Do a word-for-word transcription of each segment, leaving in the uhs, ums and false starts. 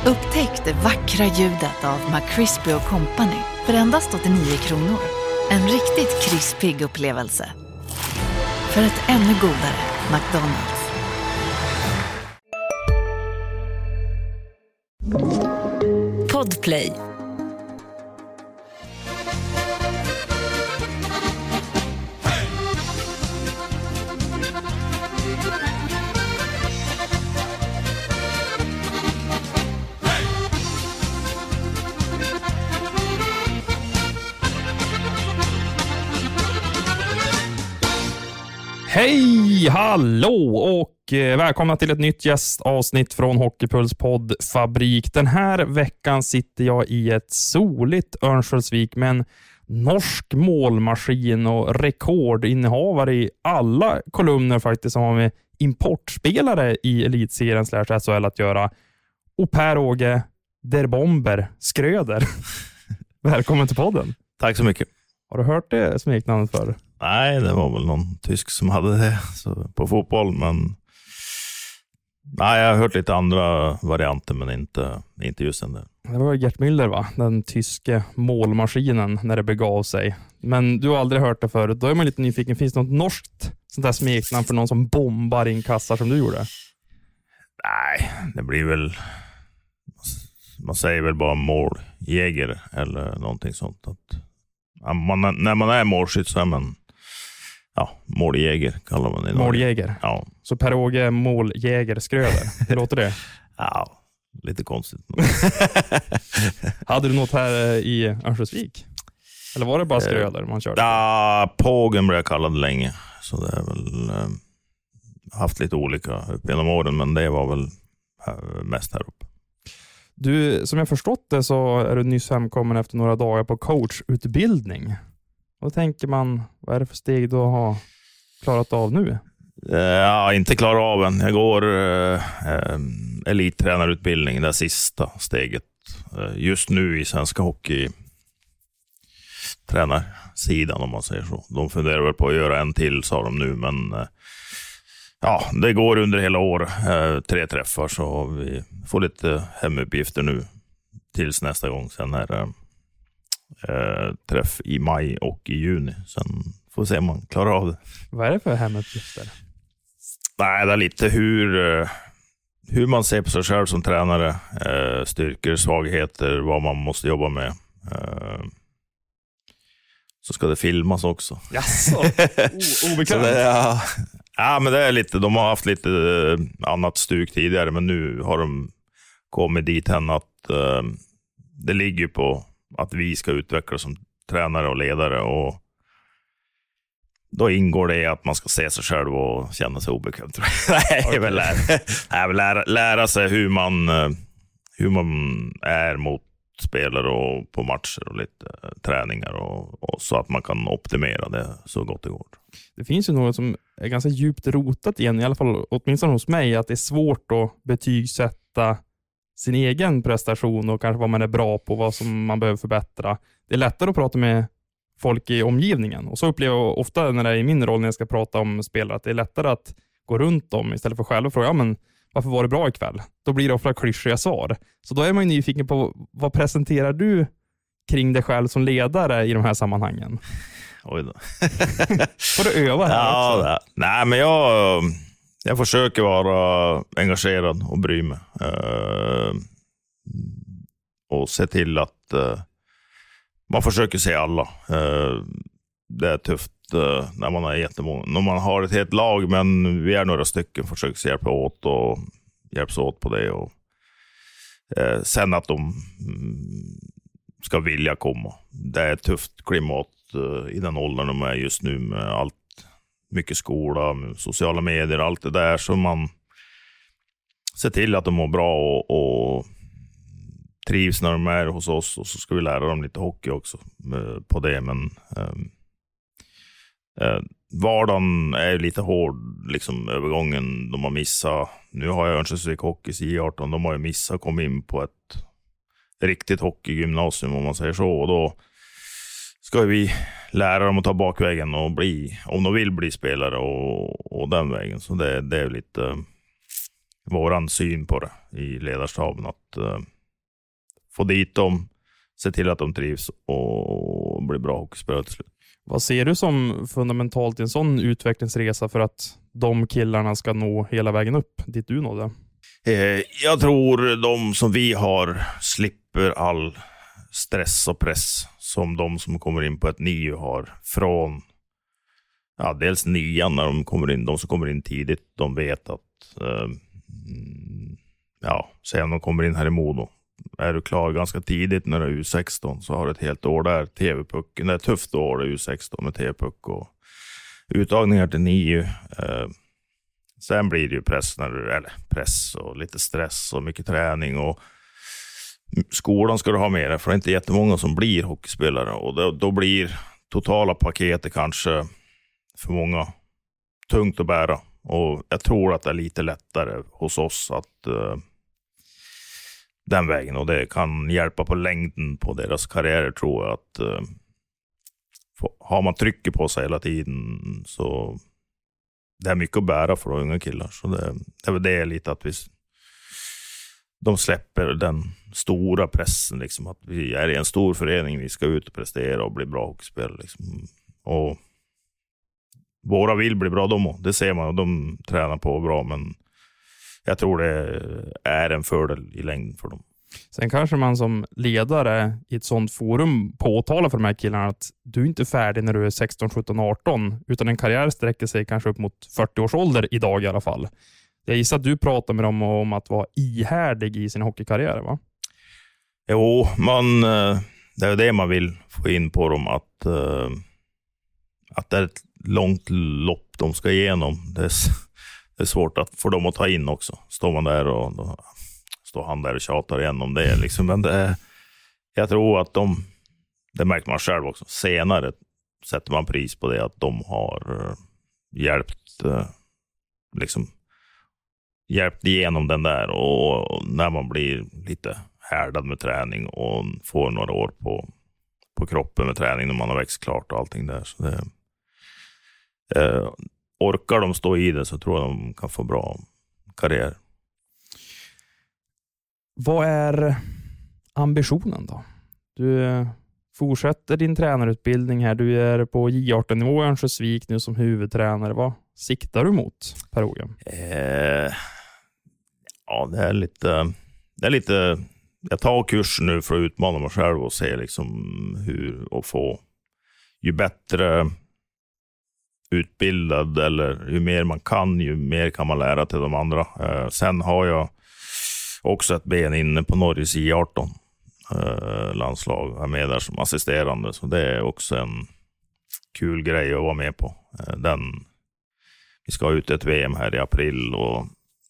Upptäck det vackra ljudet av McCrispy och Company för endast åttionio kronor. En riktigt krispig upplevelse. För ett ännu godare McDonald's. Podplay. Hej, hallå och eh, välkomna till ett nytt gästavsnitt från Hockeypuls poddfabrik. Den här veckan sitter jag i ett soligt Örnsköldsvik med en norsk målmaskin och rekordinnehavare i alla kolumner faktiskt som har med importspelare i elitserien slash S H L att göra. Och Per-Åge Der Bomber Skröder. Välkommen till podden. Tack så mycket. Har du hört det smeknamnet förr? Nej, det var väl någon tysk som hade det så, på fotboll, men nej, jag har hört lite andra varianter, men inte, inte just den där. Det var Gert Müller, va? Den tyske målmaskinen när det begav sig. Men du har aldrig hört det förut. Då är man lite nyfiken. Finns det något norskt sånt där smeknamn för någon som bombar in kassar som du gjorde? Nej, det blir väl, man säger väl bara måljäger eller någonting sånt. Att, man, när man är målskytt så är man ja, måljäger kallar man det. Måljäger? Ja. Så Per-Åge måljäger Skröder. Hur låter det? Ja, lite konstigt. Hade du något här i Örnsköldsvik? Eller var det bara Skröder man körde? Ja, Pågen blev jag kallad länge. Så det är väl eh, haft lite olika upp genom åren, men det var väl här, mest här uppe. Du, som jag förstått det så är du nyss hemkommen efter några dagar på coachutbildning. Då tänker man, vad är det för steg du har klarat av nu? Ja, inte klarat av än. Jag går eh, elittränarutbildning, det sista steget. Eh, just nu i svenska hockey tränarsidan om man säger så. De funderar väl på att göra en till, sa de nu, men eh, ja, det går under hela år. Eh, tre träffar, så vi får lite hemuppgifter nu tills nästa gång. Sen är det eh, träff i maj och i juni. Sen får vi se om man klarar av det. Vad är det för hemuppgifter? Nej, det är lite hur, eh, hur man ser på sig själv som tränare. Eh, styrkor, svagheter, vad man måste jobba med. Eh, så ska det filmas också. Jaså, o- obekvämt. Så det, ja. Ja, men det är lite, de har haft lite eh, annat stuk tidigare, men nu har de kommit dit hän att eh, det ligger på att vi ska utvecklas som tränare och ledare, och då ingår det att man ska se sig själv och känna sig obekväm. Nej, okay. väl lära, nej, lära, lära sig hur man, hur man är mot spelare och på matcher och lite eh, träningar och, och så att man kan optimera det så gott det går. Det finns ju något som är ganska djupt rotat igen, i alla fall åtminstone hos mig, att det är svårt att betygsätta sin egen prestation och kanske vad man är bra på, vad som man behöver förbättra. Det är lättare att prata med folk i omgivningen, och så upplever jag ofta när det är i min roll när jag ska prata om spelare att det är lättare att gå runt dem istället för själv och fråga, ja, men varför var det bra ikväll? Då blir det ofta klyschiga svar. Så då är man ju nyfiken på, vad presenterar du kring dig själv som ledare i de här sammanhangen? Oj då. Får du öva här ja, också? Det. Nej, men jag, jag försöker vara engagerad och bry mig. Uh, och se till att uh, man försöker se alla. Uh, det är tufft uh, när man är jättemånga. När man har ett helt lag, men vi är några stycken, försöker se hjälpa åt och hjälps åt på det. Och, uh, sen att de um, ska vilja komma. Det är ett tufft klimat i den åldern de är just nu, med allt, mycket skola, med sociala medier, allt det där, så man ser till att de mår bra och, och trivs när de är hos oss, och så ska vi lära dem lite hockey också på det, men um, uh, vardagen är lite hård, liksom övergången de har missat. Nu har jag Örnsköldsvik Hockeys I arton, de har ju missat att komma in på ett riktigt hockeygymnasium om man säger så, och då ska vi lära dem att ta bakvägen och bli, om de vill bli spelare och, och den vägen. Så det, det är lite uh, våran syn på det i ledarstaben, att uh, få dit dem, se till att de trivs och blir bra hockeyspelare till slut. Vad ser du som fundamentalt i en sån utvecklingsresa för att de killarna ska nå hela vägen upp dit du nådde? Eh, jag tror de som vi har slipper all stress och press som de som kommer in på ett nio har från ja, dels nian när de kommer in. De som kommer in tidigt, de vet att eh, ja, sen de kommer in här i Modo. Är du klar ganska tidigt när du är U sexton så har du ett helt år där, T V-pucken. Det är ett tufft år U sexton med T V-puck och uttagningar till nio. Eh, sen blir det ju press, när du, eller press och lite stress och mycket träning och skolan ska du ha med dig, för det är inte jättemånga som blir hockeyspelare och då, då blir totala paketet kanske för många tungt att bära och jag tror att det är lite lättare hos oss att uh, den vägen och det kan hjälpa på längden på deras karriärer tror jag att uh, få, har man trycket på sig hela tiden så det är mycket att bära för unga killar så det, det är väl det lite att vi de släpper den stora pressen liksom, att vi är i en stor förening, vi ska ut och prestera och bli bra hockeyspelare liksom. Och våra vill bli bra de och det ser man och de tränar på bra men jag tror det är en fördel i längden för dem. Sen kanske man som ledare i ett sånt forum påtalar för de här killarna att du är inte färdig när du är sexton, sjutton, arton utan en karriär sträcker sig kanske upp mot fyrtio års ålder idag i alla fall. Jag gissar att du pratar med dem om att vara ihärdig i sin hockeykarriär, va? Jo, man, det är det man vill få in på dem. Att, att det är ett långt lopp de ska igenom. Det är, det är svårt att få dem att ta in också. Står man där och då står han där och tjatar igen om det. Liksom. Men det är, jag tror att de, det märker man själv också. Senare sätter man pris på det att de har hjälpt liksom hjälpt igenom den där och när man blir lite härdad med träning och får några år på, på kroppen med träning när man har växt klart och allting där. Så det, eh, orkar de stå i det så tror jag de kan få bra karriär. Vad är ambitionen då? Du fortsätter din tränarutbildning här. Du är på J arton-nivå i Örnsköldsvik nu som huvudtränare. Vad siktar du mot, Per-Åge? Eh, ja, det är lite... Det är lite... Jag tar kurs nu för att utmana mig själv och se liksom hur och få... Ju bättre utbildad eller ju mer man kan, ju mer kan man lära till de andra. Eh, sen har jag också ett ben inne på Norges J arton eh, landslag. Jag är med där som assisterande, så det är också en kul grej att vara med på. Eh, den, vi ska ut ett V M här i april och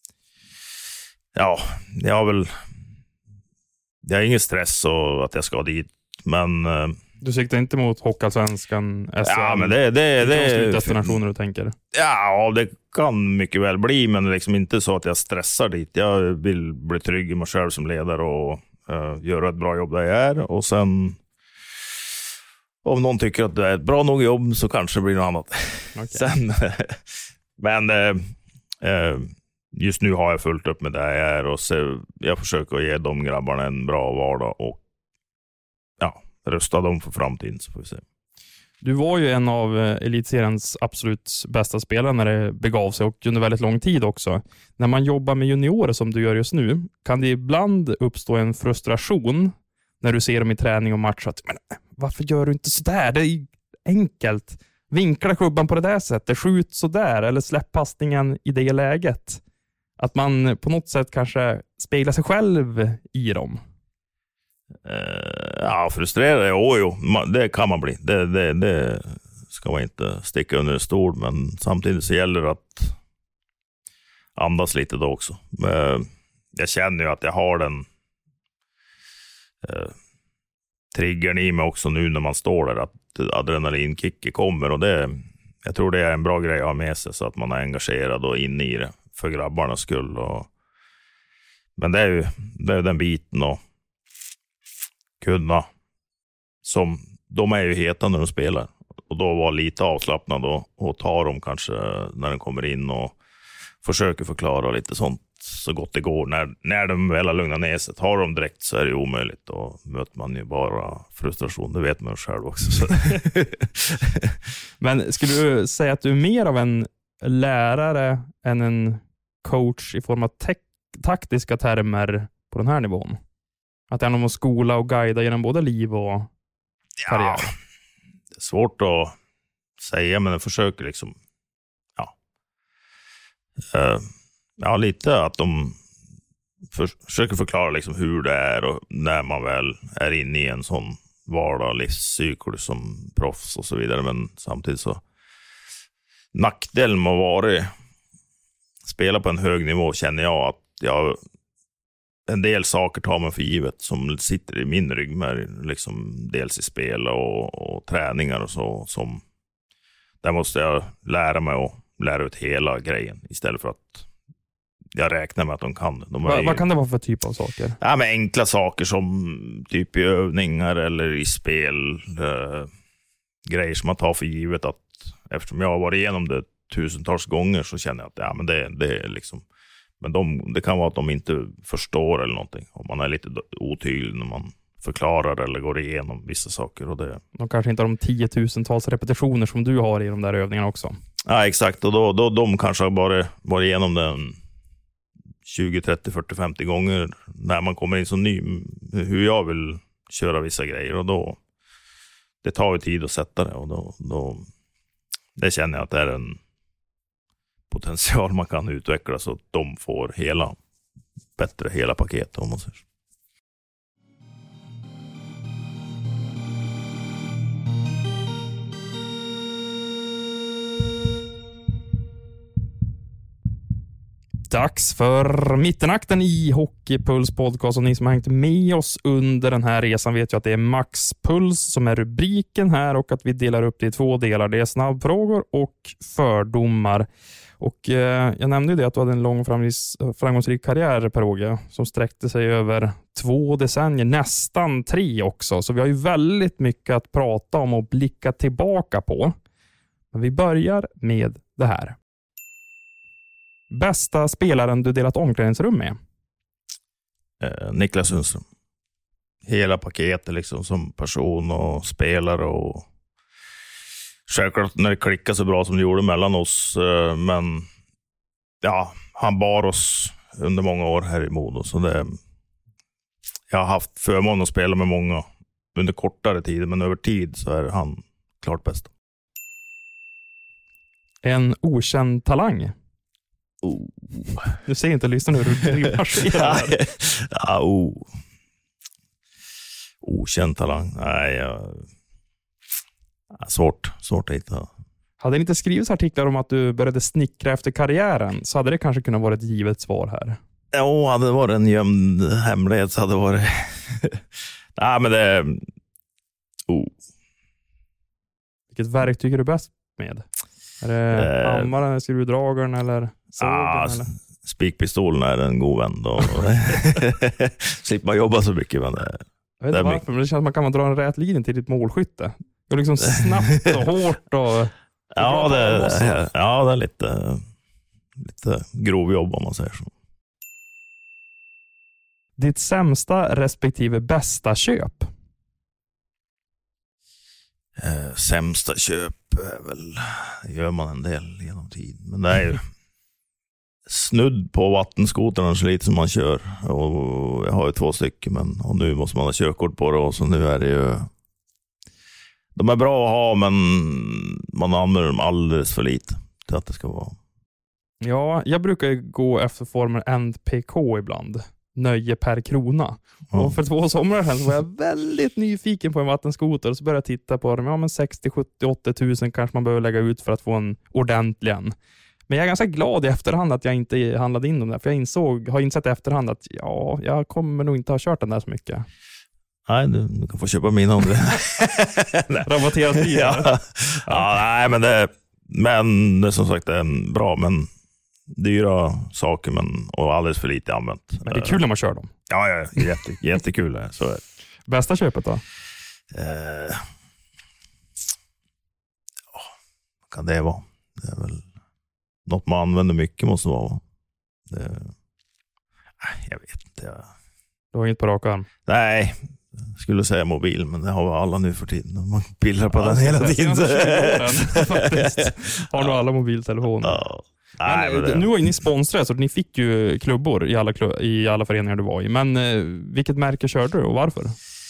ja, jag har väl jag har ingen stress och att jag ska dit, men eh, du siktar inte mot Hockeyallsvenskan, S M? Ja, men det det det det destinationer du tänker. Ja, det kan mycket väl bli, men liksom inte så att jag stressar dit. Jag vill bli trygg i mig själv som ledare och uh, göra ett bra jobb där jag är, och sen om någon tycker att det är ett bra nog jobb så kanske det blir något annat. Okay. Sen men uh, uh, just nu har jag fullt upp med det jag är, och så jag försöker ge de grabbarna en bra vardag och ja, rösta dem för framtiden, så får vi se. Du var ju en av elitseriens absolut bästa spelare när det begav sig, och under väldigt lång tid också. När man jobbar med juniorer som du gör just nu, kan det ibland uppstå en frustration när du ser dem i träning och match att, men varför gör du inte sådär? Det är enkelt. Vinkla klubban på det där sättet, skjut sådär, eller släpp passningen i det läget. Att man på något sätt kanske speglar sig själv i dem. Uh, ja, frustrerad, jo, jo, det kan man bli. Det, det, det ska man inte sticka under en stol, men samtidigt så gäller det att andas lite då också. Uh, jag känner ju att jag har den uh, triggern i mig också nu när man står där, att adrenalinkicket kommer, och det, jag tror det är en bra grej att ha med sig, så att man är engagerad och inne i det för grabbarnas skull. Och, men det är ju det är den biten, och kunna som de är ju heta när de spelar, och då var lite avslappnad och, och ta dem kanske när de kommer in och försöker förklara lite sånt så gott det går. När, när de väl har lugnat ner sig, har de direkt så är det omöjligt. Då möter man ju bara frustration, det vet man själv också. Så. Men skulle du säga att du är mer av en lärare än en coach i form av te- taktiska termer på den här nivån? Att det är någon att skola och guida genom både liv och karriär? Ja, det är svårt att säga, men jag försöker liksom ja, uh, ja lite att de för, försöker förklara liksom hur det är och när man väl är inne i en sån vardag livscykel som proffs och så vidare, men samtidigt så nackdelen med att vara spela på en hög nivå känner jag att jag en del saker tar man för givet som sitter i min ryggmärg, liksom dels i spel och, och träningar och så, som där måste jag lära mig att lära ut hela grejen istället för att jag räknar med att de kan. De Va, ju, vad kan det vara för typ av saker? Ja, men enkla saker som typ i övningar eller i spel, eh, grejer som man tar för givet att eftersom jag har varit igenom det tusentals gånger så känner jag att ja, men det, det är liksom. Men de, det kan vara att de inte förstår eller någonting. Om man är lite otydlig när man förklarar eller går igenom vissa saker. Och det... De kanske inte har de tiotusentals repetitioner som du har i de där övningarna också. Ja, exakt. Och då, då de kanske har bara varit igenom den tjugo, trettio, fyrtio, femtio gånger när man kommer in som ny. Hur jag vill köra vissa grejer. Och då det tar ju tid att sätta det. Och då, då det känner jag att det är en potential man kan utveckla så att de får hela bättre hela paketet om man säger. Dags för mittenakten i Hockeypuls podcast, och ni som har hängt med oss under den här resan vet ju att det är Max Puls som är rubriken här och att vi delar upp det i två delar. Det är snabbfrågor och fördomar. Och eh, jag nämnde ju det att du hade en lång framgångsrik karriär, Per-Åge, som sträckte sig över två decennier, nästan tre också. Så vi har ju väldigt mycket att prata om och blicka tillbaka på. Men vi börjar med det här. Bästa spelaren du delat omklädningsrum med? Eh, Niklas Sundström. Hela paketet liksom som person och spelare och självklart när det klickade så bra som det gjorde mellan oss. Eh, men ja, han bar oss under många år här i Modo. Så det, jag har haft förmån att spela med många under kortare tid, men över tid så är han klart bäst. En okänd talang? Oh. Du ser inte lyssna nu, du rimmar. Ja, oh. Okänd talang. Nej, jag... svårt. Svårt att hitta. Hade det inte skrivits artiklar om att du började snickra efter karriären så hade det kanske kunnat vara ett givet svar här. Ja, hade det varit en gömd hemlighet så hade det varit... Nej, men det... Oh. Vilket verktyg är du bäst med? Är det eh... hammaren, skruvdragaren eller sågen? Ah, eller? Spikpistolen är en god vän då. Slipper man jobba så mycket. Men det, jag vet inte varför, mycket. Men det känns att man kan dra en rät linje till ditt målskytte. Det är liksom snabbt och hårt. Och, ja, det, det, ja, det är lite, lite grov jobb om man säger så. Ditt sämsta respektive bästa köp? Eh, sämsta köp är väl, gör man en del genom tid. Men det är ju snudd på vattenskotrarna så lite som man kör. Och jag har ju två stycken, men och nu måste man ha körkort på det. Och så nu är det ju... De är bra att ha, men man använder dem alldeles för lite till att det ska vara. Ja, jag brukar gå efter formen N P K ibland. Nöje per krona. Mm. Och för två somrar sedan så var jag väldigt nyfiken på en vattenskoter och så började jag titta på dem. Ja, men sextio, sjuttio, åttio tusen kanske man behöver lägga ut för att få en ordentlig en. Men jag är ganska glad i efterhand att jag inte handlade in dem där. För jag insåg, har insett i efterhand att ja, jag kommer nog inte ha kört den där så mycket. Nej, du, du kan få köpa min om det. Rabatterat bil. Ja. Ja. Ja, nej, men det, men det som sagt det är bra, men dyra saker men, och alldeles för lite använt. Men det är kul när man kör dem. Ja, ja jätte, jättekul. Så är det. Bästa köpet då? Eh, ja, vad kan det vara? Det är väl något man använder mycket måste vara. Det, jag... Du har inget på rak arm? Nej, jag skulle säga mobil, men det har alla nu för tiden. Man pillar på ja, den hela tiden. Faktiskt. Har du alla mobiltelefoner? Ja. Nej, men det... Nu har ni sponsrat, så ni fick ju klubbor i alla, klubb, i alla föreningar du var i. Men eh, vilket märke körde du och varför?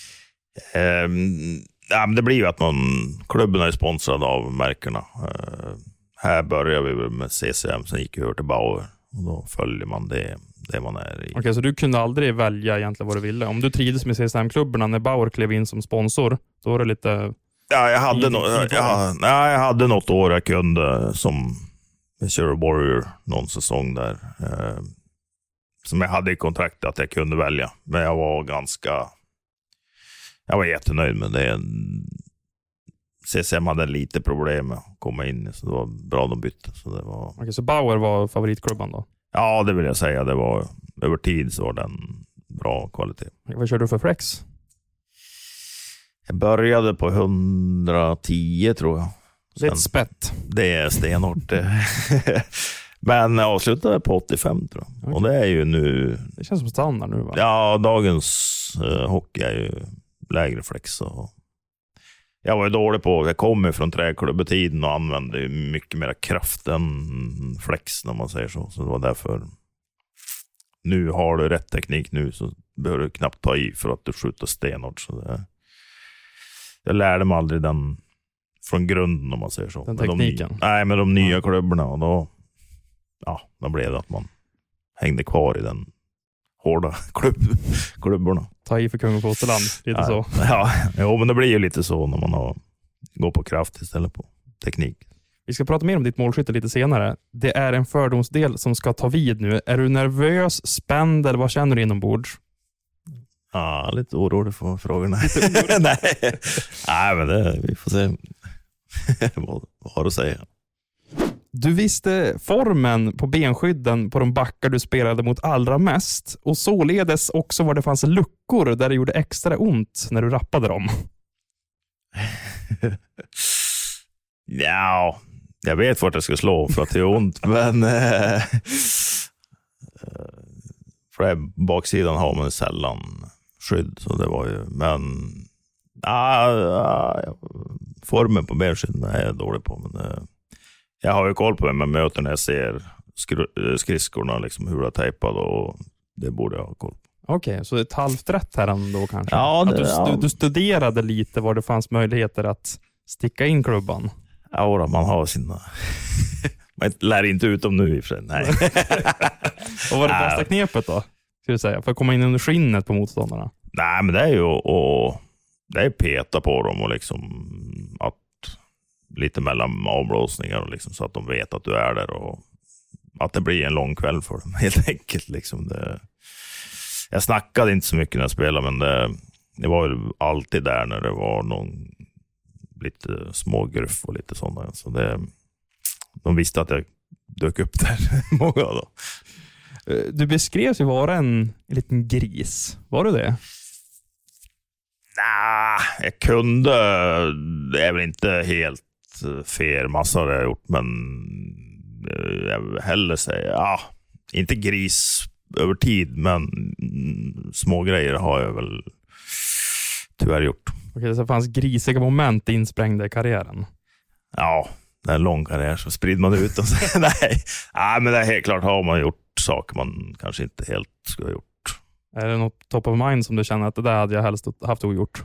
Um, ja, men det blir ju att man, klubben är sponsrad av märkena. Uh, här börjar vi med C C M, sen gick vi över till Bauer. Och då följer man det, det man är i. Okej, så du kunde aldrig välja egentligen vad du ville? Om du trivdes med C C M-klubbarna när Bauer klev in som sponsor, då var det lite... Ja, jag hade, no- jag, jag, nej, jag hade något år jag kunde som Kör Warrior någon säsong där. Eh, som jag hade i kontrakt att jag kunde välja. Men jag var ganska... Jag var jättenöjd med det. C C M hade lite problem med att komma in, så det var bra de bytte. Så, det var... Okej, så Bauer var favoritklubban då? Ja, det vill jag säga. Det var, över tid så var den bra kvalitet. Vad körde du för flex? Jag började på hundratio tror jag. Det är ett spett. Det är stenhårt. Men jag avslutade på åttiofem tror jag. Okay. Och det är ju nu... Det känns som standard nu va? Ja, dagens uh, hockey är ju lägre flex. Och jag var ju dålig på... Jag kommer från träklubbetiden och använde mycket mer kraft än flex när man säger så. Så det var därför... Nu har du rätt teknik nu så behöver du knappt ta i för att du skjuter stenhårt. Så det... Jag lärde mig aldrig den... från grunden om man säger så. Den tekniken? De, nej, med de nya klubborna. Och då, ja, då blev det att man hängde kvar i den hårda klubb, klubborna. Ta i för kung och fosterland, lite ja, så. Ja, jo, men det blir ju lite så när man har, går på kraft istället på teknik. Vi ska prata mer om ditt målskytte lite senare. Det är en fördomsdel som ska ta vid nu. Är du nervös, spänd eller vad känner du inombords? Ja, lite orolig för frågorna. Nej. Nej, men det, vi får se vad, vad har du att säga. Du visste formen på benskydden på de backar du spelade mot allra mest och således också var det fanns luckor där det gjorde extra ont när du rappade dem. Ja, jag vet vart jag ska slå för att det är ont, men äh, för baksidan har man sällan skydd, så det var ju, men ah, ah, formen på benskydden är jag dålig på, men äh, jag har ju koll på vem jag möter när jag ser skr- skridskorna liksom hur jag tejpad, och det borde jag ha koll på. Okej, okay, så ett halvt rätt här ändå kanske? Ja, det, att du, ja. du, du studerade lite var det fanns möjligheter att sticka in klubban? Ja, då, man har sina... man lär inte ut dem nu i och för sig. Nej. Vad var det bästa knepet då? Ska du säga, för att komma in under skinnet på motståndarna? Nej, men det är ju att det är peta på dem och liksom att lite mellan avblåsningar och liksom, så att de vet att du är där och att det blir en lång kväll för dem helt enkelt. Liksom det, jag snackade inte så mycket när jag spelade, men det, det var ju alltid där när det var någon lite små gruff och lite sådana. Så det, de visste att jag dök upp där många då. Du beskrevs ju vara en, en liten gris. Var du det? Nej, jag kunde. Det är väl inte helt fel massa det jag gjort, men jag vill hellre säga, ja, inte gris över tid, men små grejer har jag väl tyvärr gjort. Okej, så det fanns grisiga moment insprängda i karriären? Ja, det är en lång karriär så sprider man ut och så, nej. nej, men det är helt klart har man gjort saker man kanske inte helt skulle ha gjort. Är det något top of mind som du känner att det där hade jag helst haft ogjort?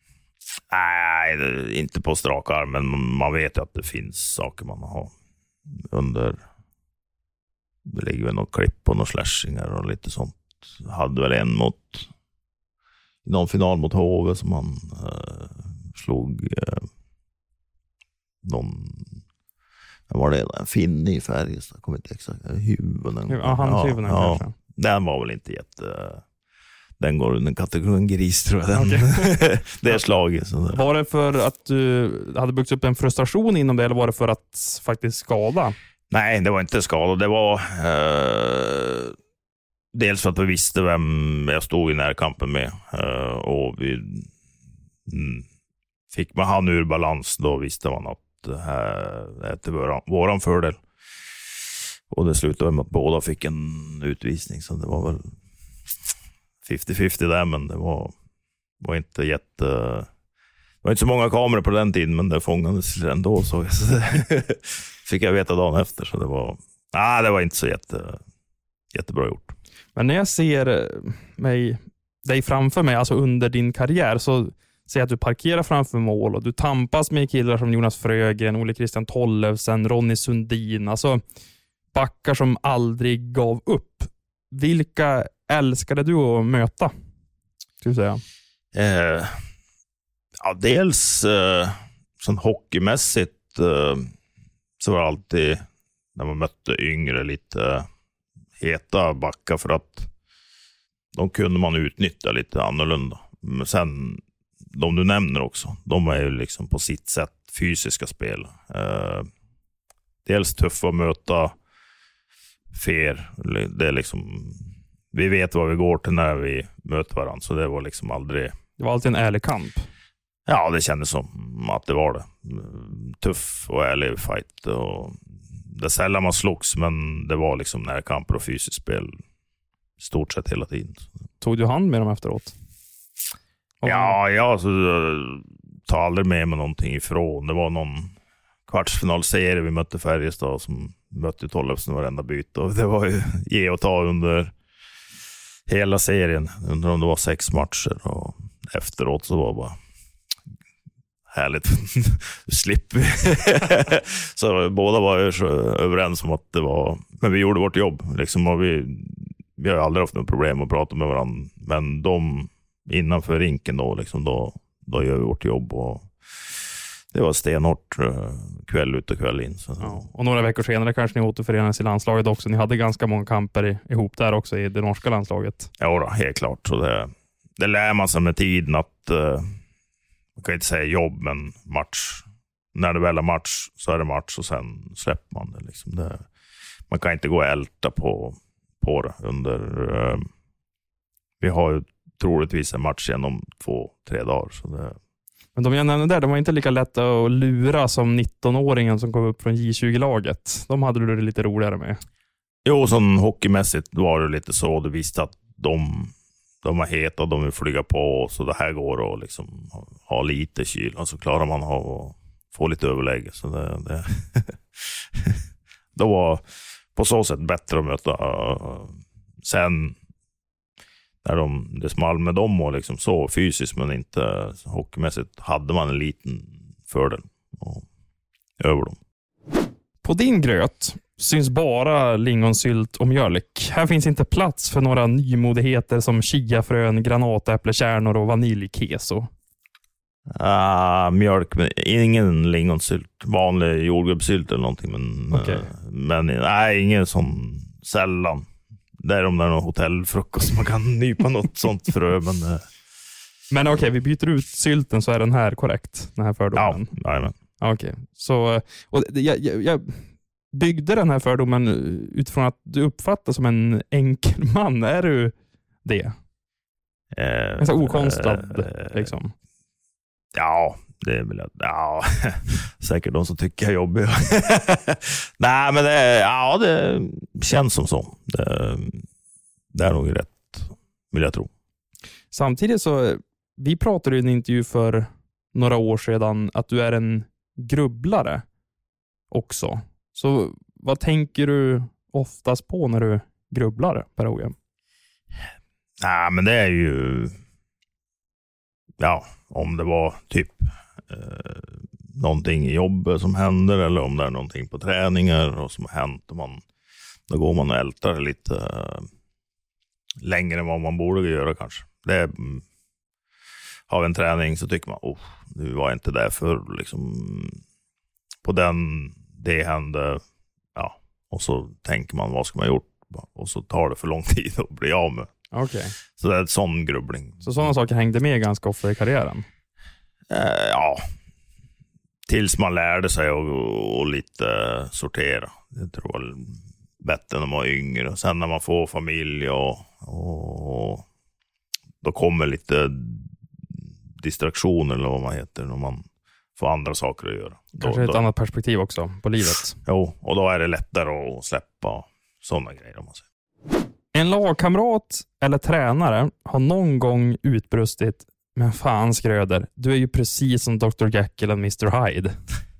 Nej, inte på strak arm, men man vet ju att det finns saker man har under. Det ligger väl något klipp och några slashingar och lite sånt. Jag hade väl en mot i någon final mot H V som man eh, slog eh, någon, vad var det, en finne i Färjestad, jag kommer inte exakt, huvuden. Ja, hans huvuden ja, kanske. Den var väl inte jätte, den går under kategorin gris tror jag. Den. Okay. Det är slaget. Så var det för att du hade byggt upp en frustration inom det eller var det för att faktiskt skada? Nej, det var inte skada. Det var eh, dels för att vi visste vem jag stod i närkampen med. Eh, och vi mm, fick man han ur balans, då visste man att det här är till våran, våran fördel. Och det slutade med att båda fick en utvisning, så det var väl femtio femtio där, men det var, var inte jätte... Det var inte så många kameror på den tiden, men det fångades ändå. Så fick jag veta dagen efter. Så det var, ah, det var inte så jätte, jättebra gjort. Men när jag ser mig, dig framför mig, alltså under din karriär, så ser jag att du parkerar framför mål och du tampas med killar som Jonas Frögren, Ole Christian Tollefsen, Ronny Sundin. Alltså backar som aldrig gav upp. Vilka älskade du att möta? Ska du säga? Eh, ja, dels eh, sån hockeymässigt eh, så var det alltid när man mötte yngre lite heta backar, för att de kunde man utnyttja lite annorlunda. Men sen de du nämner också, de är ju liksom på sitt sätt fysiska spel. Eh, dels tuffa att möta, fer. Det är liksom, vi vet vad vi går till när vi möter varandra, så det var liksom aldrig... Det var alltid en ärlig kamp. Ja, det kändes som att det var det. Tuff och ärlig fight. Och det är sällan man slogs, men det var liksom närkamper och fysiskt spel stort sett hela tiden. Tog du hand med dem efteråt? Och... Ja, ja så tar aldrig med mig någonting ifrån. Det var någon kvartsfinalserie vi mötte Färjestad som mötte Tollefsen varenda byte. Och det var ju ge och ta under hela serien. Undrar om det var sex matcher. Och efteråt så var det bara härligt. Slipper vi. Så båda var ju så överens om att det var... Men vi gjorde vårt jobb. Liksom, och vi, vi har aldrig haft något problem att prata med varandra. Men de innanför rinken då, liksom, då, då gör vi vårt jobb. Och det var stenhårt kväll ut och kväll in. Så. Ja, och några veckor senare kanske ni återförenades i landslaget också. Ni hade ganska många kamper ihop där också i det norska landslaget. Ja, då, helt klart. Så det, det lär man sig med tiden att uh, man kan inte säga jobb, men match. När det väl är match så är det match och sen släpper man det. Liksom. det man kan inte gå och älta på, på det under... Uh, vi har ju troligtvis en match genom två, tre dagar. Så det... Men de jag nämnde där, de var inte lika lätta att lura som nittonåringen som kom upp från J tjugo-laget. De hade du det lite roligare med. Jo, som hockeymässigt var det lite så. Du visste att de, de var heta och de vill flyga på. Så det här går att liksom ha lite kyl. Och så klarar man att få lite överläge. Så det, det, det var på så sätt bättre att möta. Sen när de, det small med dem och liksom så fysiskt men inte hockeymässigt hade man en liten fördel och över dem. På din gröt syns bara lingonsylt och mjölk. Här finns inte plats för några nymodigheter som chiafrön, granatäpplekärnor och vaniljkeso. Uh, mjölk, men ingen lingonsylt. Vanlig jordgubbssylt eller någonting. Men, okay. uh, men nej, ingen sån sällan. Det är om det är någon hotellfrukost man kan nypa något sånt frö. Men, uh... men okej, okay, vi byter ut sylten så är den här korrekt. Den här fördomen. Ja, nej men. Okej, okay. Så och jag, jag, jag byggde den här fördomen utifrån att du uppfattas som en enkel man. Är du det? Uh, en så okonstlad, uh, liksom. Ja, det är väl ja, säkert de som tycker jag är jobbig. Nej, men det, ja, det känns som så. Det, det är nog rätt, vill jag tro. Samtidigt så, vi pratade i en intervju för några år sedan att du är en grubblare också. Så vad tänker du oftast på när du grubblar, Per-Åge? Nej, men det är ju ja, om det var typ eh, någonting i jobbet som händer eller om det är någonting på träningar och som har hänt och man, då går man och ältar lite eh, längre än vad man borde göra kanske. Det är, har vi en träning så tycker man, oh, nu var jag inte där för liksom på den, det hände, ja, och så tänker man, vad ska man gjort? Och så tar det för lång tid att bli av med. Okay. Så det är en sån grubbling. Så sådana saker hängde med ganska ofta i karriären? Eh, ja. Tills man lärde sig att lite sortera. Det tror jag är bättre när man var yngre. Sen när man får familj och, och då kommer lite distraktioner eller vad man heter när man får andra saker att göra. Kanske då, ett då, annat perspektiv också på livet. Jo, och då är det lättare att släppa sådana grejer om man säger. En lagkamrat eller tränare har någon gång utbrustit: men fan Skröder, du är ju precis som doktor Jekyll och mister Hyde.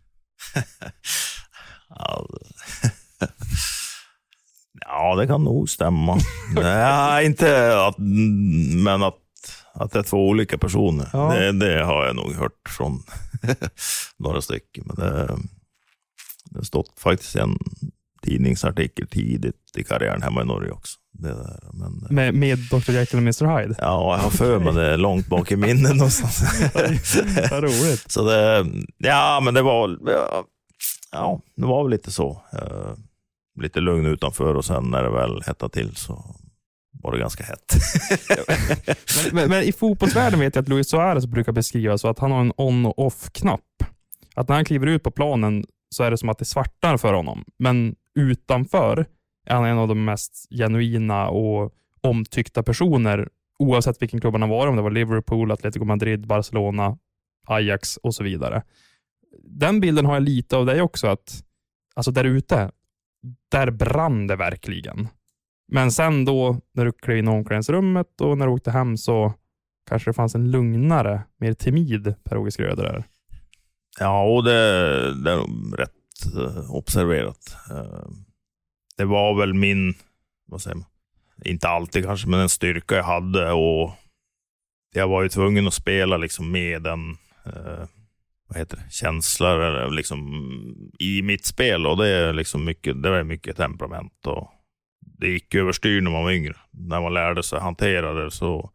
Ja, det kan nog stämma. Nej, inte att, men att, att det är två olika personer. Ja. Det, det har jag nog hört från några stycken. Men det, det har stått faktiskt en tidningsartikel tidigt i karriären hemma i Norge också. Det där, men, med, med doktor Jekyll och mister Hyde? Ja, jag har för mig det långt bak i minnen någonstans. Vad roligt. Så det, ja, men det var, ja, ja, det var väl lite så. Uh, lite lugn utanför och sen när det väl hettade till så var det ganska hett. men, men, men i fotbollsvärlden vet jag att Luis Suarez brukar beskriva så att han har en on- och off-knapp. Att när han kliver ut på planen så är det som att det svartar för honom. Men utanför är han en av de mest genuina och omtyckta personer oavsett vilken klubb han har varit, om det var Liverpool, Atletico Madrid, Barcelona, Ajax och så vidare. Den bilden har jag lite av dig också, att alltså där ute, där brann det verkligen. Men sen då när du klev in i omklädningsrummet och när du åkte hem så kanske det fanns en lugnare, mer timid Per-Åke Skröder där. Ja, och det, det är rätt uh, observerat. Uh, det var väl min, vad säger man, inte alltid kanske, men en styrka jag hade, och jag var ju tvungen att spela liksom med den uh, vad heter det, känslor eller liksom i mitt spel, och det är liksom mycket, det var mycket temperament, och det gick överstyr när man var yngre. När man lärde sig hantera det så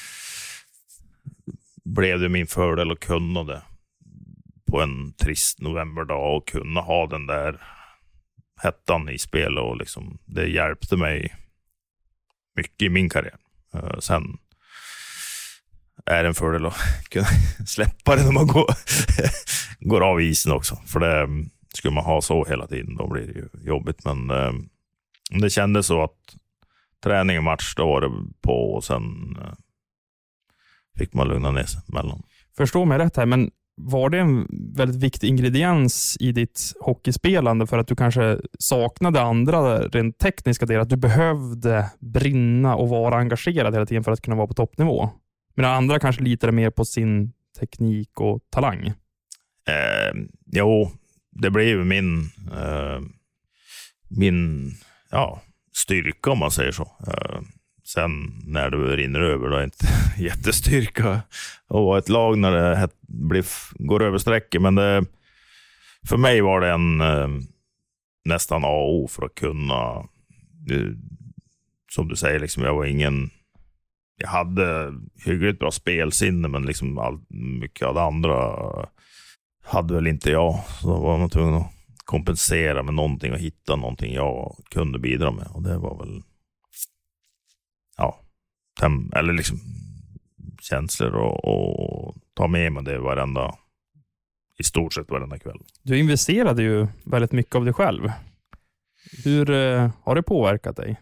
blev det min fördel att kunna det på en trist novemberdag och kunna ha den där hettan i spel, och liksom det hjälpte mig mycket i min karriär. Uh, sen är det en fördel att kunna släppa det när man går, går av isen också, för det skulle man ha så hela tiden, då blir det ju jobbigt. Men uh, det kändes så att träning och match, då var det på, och sen uh, fick man lugna ner sig mellan. Förstå mig rätt här, men var det en väldigt viktig ingrediens i ditt hockeyspelande för att du kanske saknade andra rent tekniska delar, att du behövde brinna och vara engagerad hela tiden för att kunna vara på toppnivå? Men andra kanske litade mer på sin teknik och talang? Eh, jo, det blev min eh, min ja, styrka, om man säger så. Eh, Sen när du rinner över, då är det inte jättestyrka att vara ett lag när det blir, går över sträcket. Men det, för mig var det en eh, nästan A och O för att kunna, det, som du säger, liksom, jag var ingen, jag hade hyggligt bra spelsinne, men liksom all, mycket av det andra hade väl inte jag. Så då var man tvungen att kompensera med någonting och hitta någonting jag kunde bidra med, och det var väl ja, tem, eller liksom känslor och, och ta med mig det varenda, i stort sett varenda kväll. Du investerade ju väldigt mycket av dig själv. Hur eh, har det påverkat dig?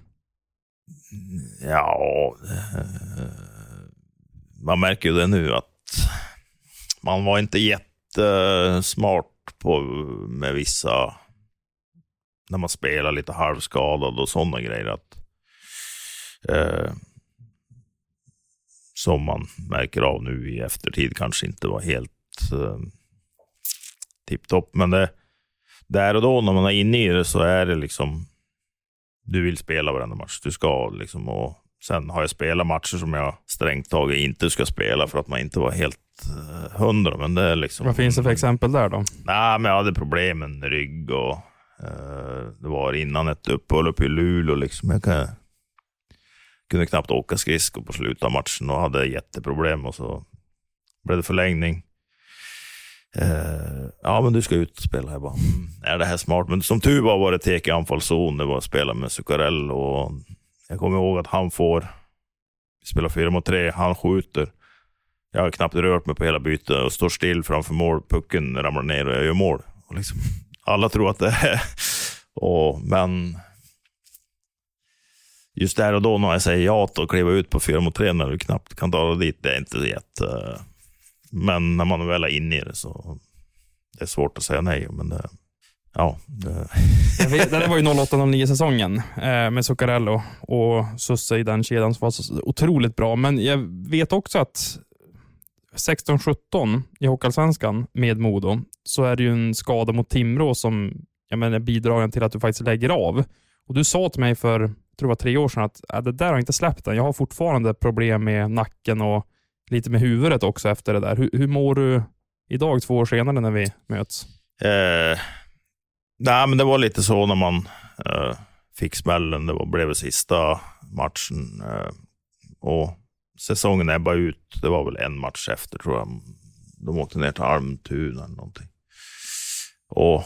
Ja, eh, man märker ju det nu att man var inte jättesmart på med vissa, när man spelar lite halvskadad och sådana grejer, att Eh, som man märker av nu i eftertid kanske inte var helt eh, tipptopp, men det, där och då när man är inne i det så är det liksom, du vill spela varenda match, du ska liksom, och sen har jag spelat matcher som jag strängt taget inte ska spela för att man inte var helt eh, hundra, men det är liksom. Vad finns det för exempel där då? Nej, men jag hade problem med rygg, och eh, det var innan ett uppehåll uppe i Luleå liksom, jag kan kunde knappt åka skridskor på slutet av matchen och hade jätteproblem, och så blev det förlängning. Eh, ja, men du ska ut och spela här bara. Mm, är det här smart? Men som tur var var det tek i anfallszon, det var att spela med Zuccarello, och jag kommer ihåg att han får, vi spelar fyra mot tre, han skjuter. Jag har knappt rört mig på hela bytet och står still framför mål, pucken ramlar ner och jag gör mål. Och liksom, alla tror att det är och, men just där och då när jag säger ja och kliva ut på fyra mot tre när du knappt kan ta det dit, det är inte jätte. Men när man väl är inne i det så det är svårt att säga nej. Men det, Ja. Det... Jag vet, det var ju noll åtta noll nio säsongen eh, med Zuccarello och Susse i den kedjan som var så otroligt bra. Men jag vet också att sexton sjutton i Hockeyallsvenskan med Modo så är det ju en skada mot Timrå som jag menar, bidrar till att du faktiskt lägger av. Och du sa till mig för, jag tror det var tre år sedan att äh, det där har inte släppt den. Jag har fortfarande problem med nacken och lite med huvudet också efter det där. Hur, hur mår du idag två år senare när vi möts? Eh, nej, men det var lite så när man eh, fick smällen. Det var, blev sista matchen eh, och säsongen är bara ut. Det var väl en match efter tror jag. De åkte ner till Almtuna eller någonting. Och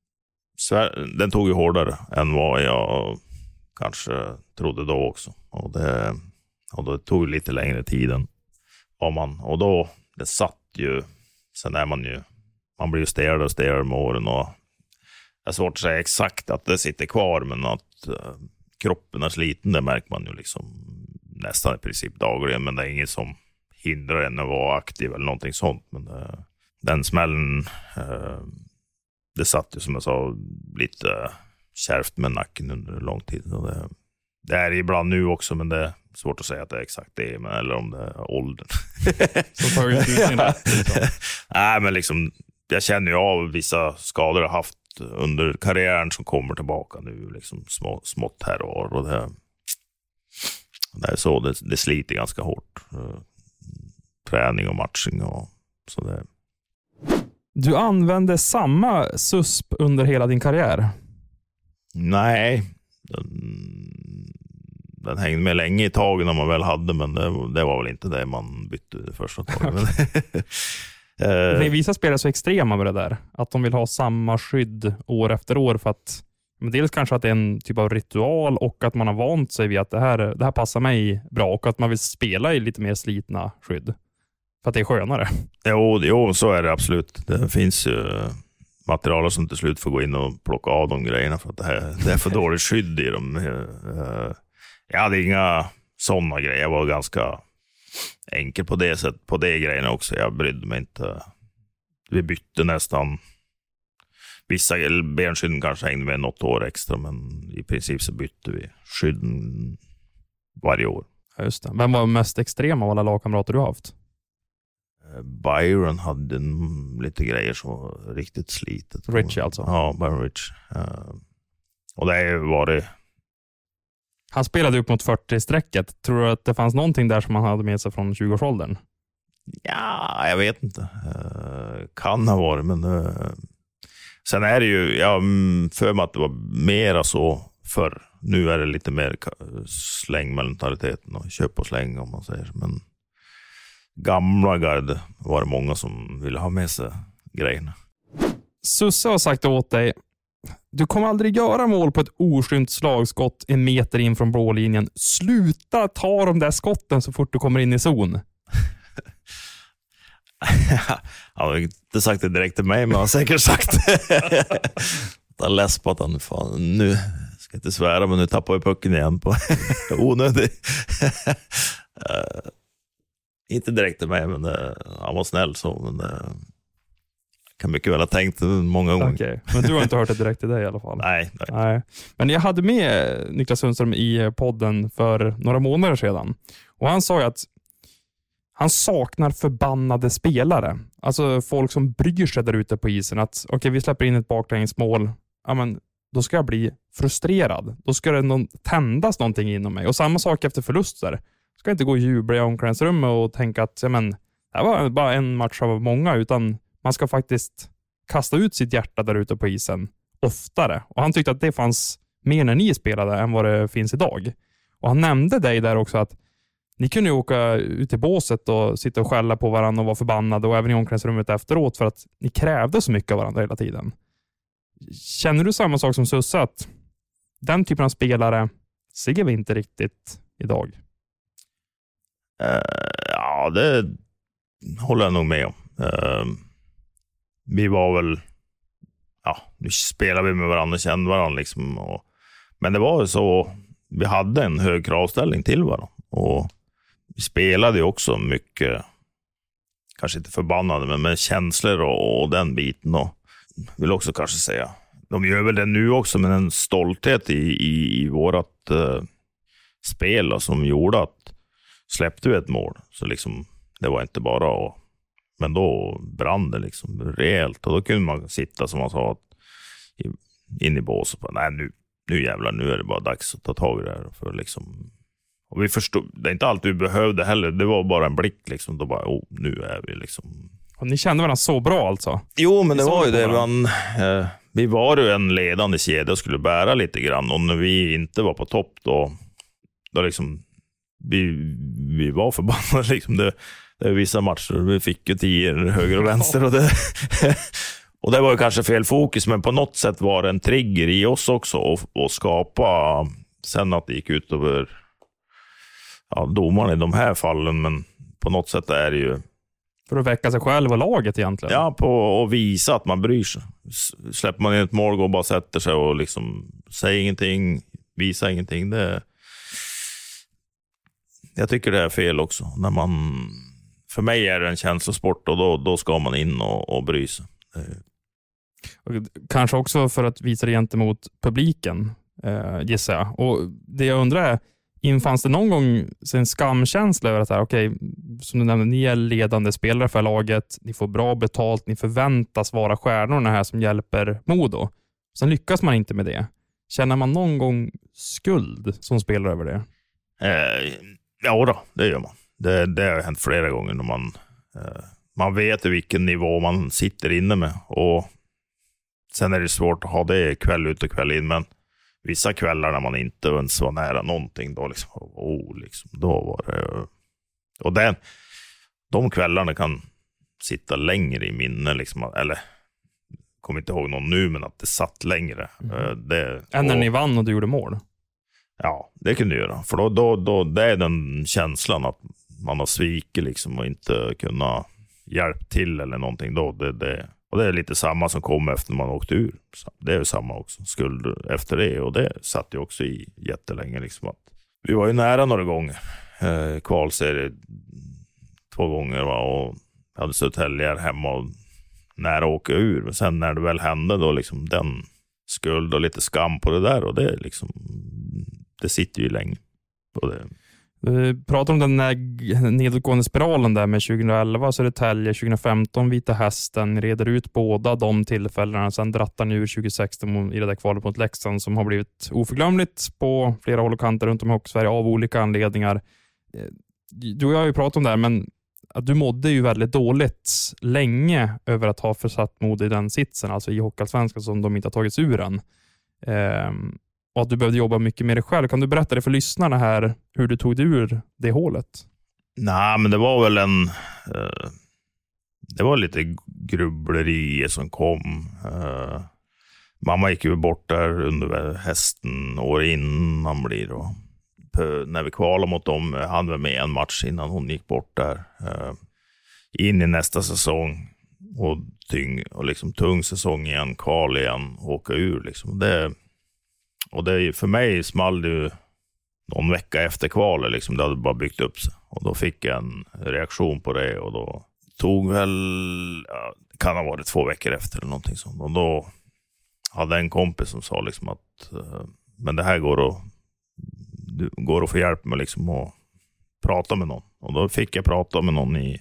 den tog ju hårdare än vad jag kanske trodde då också. Och det, och det tog lite längre tid än vad man... Och då, det satt ju... Sen är man ju... Man blir ju stelare och stelare med åren. Och det är svårt att säga exakt att det sitter kvar, men att uh, kroppen är sliten, det märker man ju liksom nästan i princip dagligen. Men det är inget som hindrar en att vara aktiv eller någonting sånt. Men det, den smällen... Uh, Det satt ju som jag sa lite kärvt med nacken under lång tid. Och det, det är ibland nu också, men det är svårt att säga att det är exakt det, men, eller om det är åldern. Så tar ju inte ut det. Nej, men liksom, jag känner ju av vissa skador jag haft under karriären som kommer tillbaka nu, liksom små, smått här och år. Och det, det är så, det, det sliter ganska hårt. Träning och matching och så det. Du använde samma S U S P under hela din karriär? Nej, den, den hängde med länge i taget när man väl hade, men det, det var väl inte det man bytte första taget. Det vissa spelare så extrema med det där, att de vill ha samma skydd år efter år för att, men dels kanske att det är en typ av ritual och att man har vant sig vid att det här, det här passar mig bra och att man vill spela i lite mer slitna skydd. För att det är skönare. Jo, jo, så är det absolut. Det finns ju material som till slut får gå in och plocka av de grejerna för att det, här, det är för dåligt skydd i dem. Jag hade inga sådana grejer. Jag var ganska enkel på det sättet, på det grejerna också. Jag brydde mig inte. Vi bytte nästan. Vissa benskydden kanske hängde med något år extra, men i princip så bytte vi skydden varje år. Ja, just det. Vem var mest extrem av alla lagkamrater du har haft? Byron hade en, lite grejer som var riktigt slitet. Rich alltså? Ja, Byron Rich. Uh, och det har ju varit... Han spelade upp mot fyrtio-strecket. Tror du att det fanns någonting där som han hade med sig från tjugoårsåldern? Ja, jag vet inte. Uh, kan ha varit, men... Uh, sen är det ju... Jag för mig att det var mera så förr. Nu är det lite mer slängmentaliteten och köp och släng om man säger. Men... gamla garde var det många som ville ha med sig grejerna. Susse har sagt åt dig, du kommer aldrig göra mål på ett oskynt slagskott en meter in från blålinjen. Sluta ta de där skotten så fort du kommer in i zon. Han har inte sagt det direkt till mig, men han har säkert sagt han läst på att han fan, nu ska jag inte svära, men nu tappar jag pucken igen på onödig. Inte direkt till mig, men uh, han var snäll så, men uh, kan mycket väl ha tänkt många gånger. Okay. Men du har inte hört det direkt till dig i alla fall? Nej, nej. nej. Men jag hade med Niklas Sundström i podden för några månader sedan. Och han sa ju att han saknar förbannade spelare. Alltså folk som bryr sig där ute på isen. Att okej, okay, vi släpper in ett baklängsmål. Ja, men då ska jag bli frustrerad. Då ska det någon, tändas någonting inom mig. Och samma sak efter förluster. Ska inte gå och jubla i omklädningsrummet och tänka att ja, men, det var bara en match av många, utan man ska faktiskt kasta ut sitt hjärta där ute på isen oftare. Och han tyckte att det fanns mer när ni spelade än vad det finns idag. Och han nämnde dig där också att ni kunde ju åka ut i båset och sitta och skälla på varandra och vara förbannade och även i omklädningsrummet efteråt för att ni krävde så mycket av varandra hela tiden. Känner du samma sak som Susse att den typen av spelare ser vi inte riktigt idag? Uh, ja, det håller jag nog med om. Uh, vi var väl, ja, nu spelar vi med varandra och kände varandra liksom. Och, men det var ju så, vi hade en hög kravställning till varandra. Och vi spelade ju också mycket, kanske inte förbannade, men med känslor och, och den biten. Och vill också kanske säga de gör väl det nu också, men en stolthet i, i, i vårat uh, spel då, som gjorde att släppte vi ett mål. Så liksom, det var inte bara att, men då brann det liksom rejält. Och då kunde man sitta, som man sa, in i bås och bara, nej nu, nu jävlar, nu är det bara dags att ta tag i det här. För liksom, och vi förstod, det är inte allt vi behövde heller. Det var bara en blick liksom, då bara, oh, nu är vi liksom. Och ni kände varandra så bra alltså? Jo, men det var ju det. Man, eh, vi var ju en ledande kedja och skulle bära lite grann. Och när vi inte var på topp då, då liksom, vi, vi var förbannade liksom. Det, det är vissa matcher, vi fick ju tio höger och vänster. Och det, och det var ju kanske fel fokus, men på något sätt var det en trigger i oss också. Och, och skapa, sen att det gick ut över ja, domarna i de här fallen. Men på något sätt är det ju för att väcka sig själv och laget egentligen. Ja, på att visa att man bryr sig. Släpper man in ett mål, går och bara sätter sig och liksom säger ingenting, visar ingenting. Det, jag tycker det är fel också. När man, för mig är det en känslosport och då, då ska man in och, och bry sig. Och kanske också för att visa det gentemot publiken, eh, gissar jag. Och det jag undrar är, infanns det någon gång en skamkänsla över att här, okej, som du nämnde, ni är ledande spelare för laget, ni får bra betalt, ni förväntas vara stjärnorna här som hjälper Modo. Sen lyckas man inte med det. Känner man någon gång skuld som spelare över det? Eh, ja då, det gör man. Det, det har hänt flera gånger när man, eh, man vet vilken nivå man sitter inne med. Och sen är det svårt att ha det kväll ut och kväll in, men vissa kvällar när man inte ens var nära någonting, då liksom, oh, liksom, då var det. Och den, de kvällarna kan sitta längre i minne, liksom, eller kommer inte ihåg någon nu, men att det satt längre. Mm. Det, Än när ni vann och du gjorde mål? Ja, det kunde du göra. För då, då, då, det är den känslan att man har svikit liksom och inte kunna hjälpa till eller någonting. Då, det, det, och det är lite samma som kom efter man åkte ur. Det är ju samma också, skuld efter det. Och det satt ju också i jättelänge. Liksom att vi var ju nära några gånger. Eh, kvalserie två gånger, va, och hade Södertälje hemma och nära att åka ur. Men sen när det väl hände då liksom den skuld och lite skam på det där. Och det liksom, det sitter ju länge på det. Vi pratar om den nedåtgående spiralen där med tjugoelva Södertälje, tjugohundrafemton Vita Hästen, reder ut båda de tillfällena, sen drattar nu tjugohundrasexton i det där kvalet mot Leksand som har blivit oförglömligt på flera håll och kanter runt om i Sverige av olika anledningar. Du och jag har ju pratat om det här, men att du mådde ju väldigt dåligt länge över att ha försatt Modo i den sitsen, alltså i Hockeyallsvenskan som de inte har tagits ur än. Ehm, och att du behövde jobba mycket med dig själv. Kan du berätta det för lyssnarna här, hur du tog dig ur det hålet? Nej, men det var väl en... Uh, det var lite grubblerier som kom. Uh, mamma gick ju bort där under hästen år innan blir då. P- när vi kvalade mot dem, han var med en match innan hon gick bort där. Uh, in i nästa säsong. Och, tyng, och liksom tung säsong igen, kval igen, åka ur liksom. Det... Och det, för mig small det ju någon vecka efter kvalet. Liksom, det hade bara byggt upp sig. Och då fick jag en reaktion på det. Och då tog väl, ja, det kan ha varit två veckor efter eller någonting sånt. Och då hade en kompis som sa liksom att uh, men det här går att, du går att få hjälp med liksom att prata med någon. Och då fick jag prata med någon i,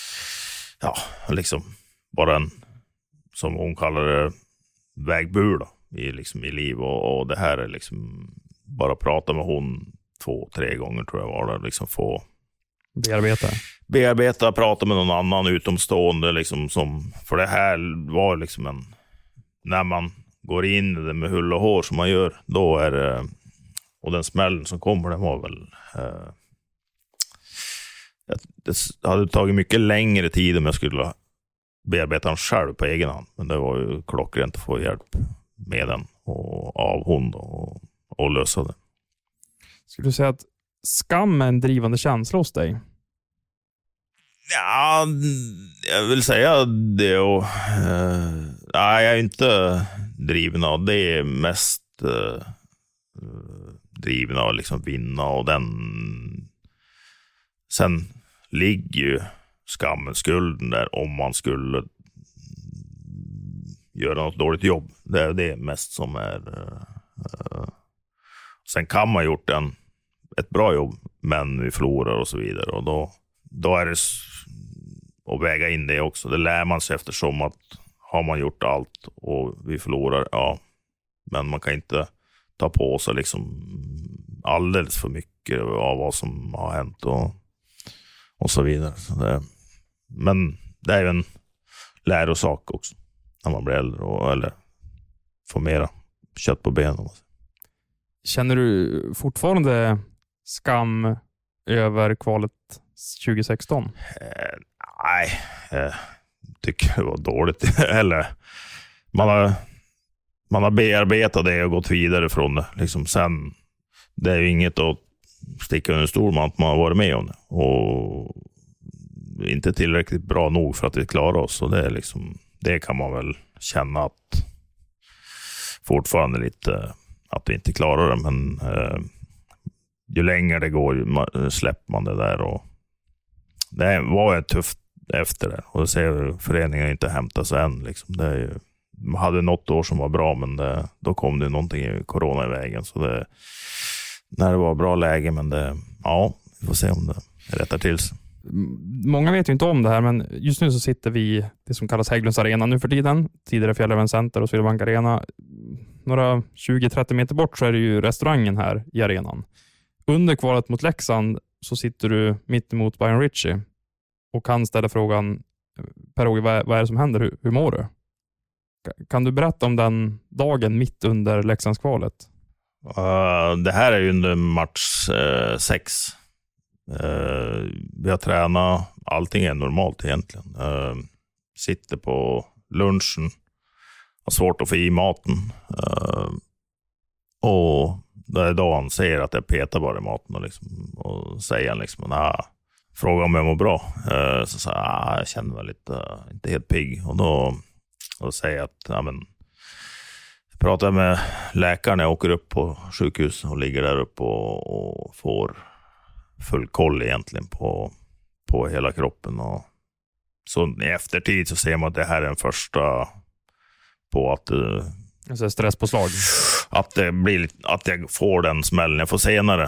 ja, liksom bara en, som hon kallar det, vägbur då. I, liksom, i liv och, och det här är liksom bara prata med hon två, tre gånger tror jag var det, liksom få bearbeta bearbeta, prata med någon annan utomstående liksom, som, för det här var liksom en, när man går in i det med hull och hår som man gör, då är det, och den smällen som kommer, den var väl eh, det hade tagit mycket längre tid om jag skulle bearbeta den själv på egen hand, men det var ju klockrent att få hjälp med den och av hon och, och lösa det. Skulle du säga att skam är en drivande känsla hos dig? Ja, jag vill säga det. Och, uh, nej, jag är inte driven av det. Är mest uh, driven av liksom vinna och den. Sen ligger ju skammen, skulden där om man skulle göra något dåligt jobb. Det är det mest som är... Uh, sen kan man gjort en, ett bra jobb, men vi förlorar och så vidare. Och då, då är det att väga in det också. Det lär man sig eftersom att har man gjort allt och vi förlorar, ja. Men man kan inte ta på sig liksom alldeles för mycket av vad som har hänt och, och så vidare. Så det, men det är ju en lärosak också när man blir äldre och, eller får mera kött på benen. Känner du fortfarande skam över kvalet tjugo sexton? Eh, nej, eh, tycker det var dåligt. Eller man har, man har bearbetat det och gått vidare från det. Liksom sen, det är ju inget att sticka under stol med att man har varit med om det. Och inte tillräckligt bra nog för att vi klarar oss. Så det, är liksom, det kan man väl känna att fortfarande lite att vi inte klarar det. Men eh, ju längre det går ju släpper man det där. Och det var ett tufft efter det. Och det ser föreningen inte hämta sig än. Liksom. Det är ju, man hade något år som var bra, men det, då kom det någonting i corona i vägen. Så det, när det var bra läge, men det, ja, vi får se om det rättar till sig. Många vet ju inte om det här, men just nu så sitter vi i det som kallas Hägglunds Arena nu för tiden. Tidigare Fjällräven Center och Swedbank Arena. Några tjugo till trettio meter bort så är det ju restaurangen här i arenan. Under kvalet mot Leksand så sitter du mitt emot Byron Ritchie och kan ställa frågan: Per-Åge, vad, vad är det som händer? Hur, hur mår du? Kan du berätta om den dagen mitt under Leksandskvalet? Uh, det här är ju under match uh, sex. Uh, vi har tränat, allting är normalt egentligen. Uh, sitter på lunchen, har svårt att få i maten. Uh, och det är då han säger att jag petar bara i maten och, liksom, och säger han liksom, nah, fråga om jag mår bra. Uh, så säger ah, jag känner mig lite, uh, inte helt pigg. Och då, och då säger jag att ja, men, jag pratar med läkaren när jag åker upp på sjukhus och ligger där uppe och, och får full koll egentligen på, på hela kroppen. Och så i eftertid så ser man att det här är den första på att uh, alltså stresspåslag. Att det blir att jag får den smällen. Jag får senare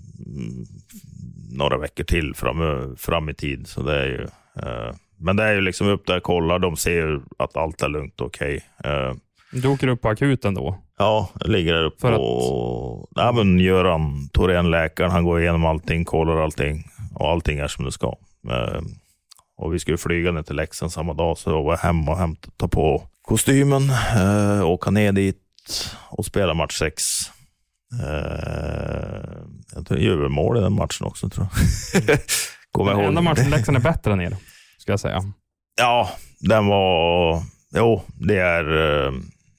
några veckor till fram, fram i tid. Så det är ju, uh, men det är ju liksom upp där, kollar, de ser att allt är lugnt och okej. Okay. Uh, du åker upp på akuten då? Ja, jag ligger där uppe och att... ja, men Göran Thorén, läkaren, han går igenom allting, kollar allting och allting är som det ska. Uh, och vi skulle flyga ner till Leksand samma dag, så jag var hemma och hämta, ta på kostymen, uh, åka ner dit och spela match sex. Uh, jag tror jag gör mål i den matchen också, tror jag. Kommer den enda matchen Leksand är bättre än er, ska jag säga. Ja, den var... Jo, det är uh,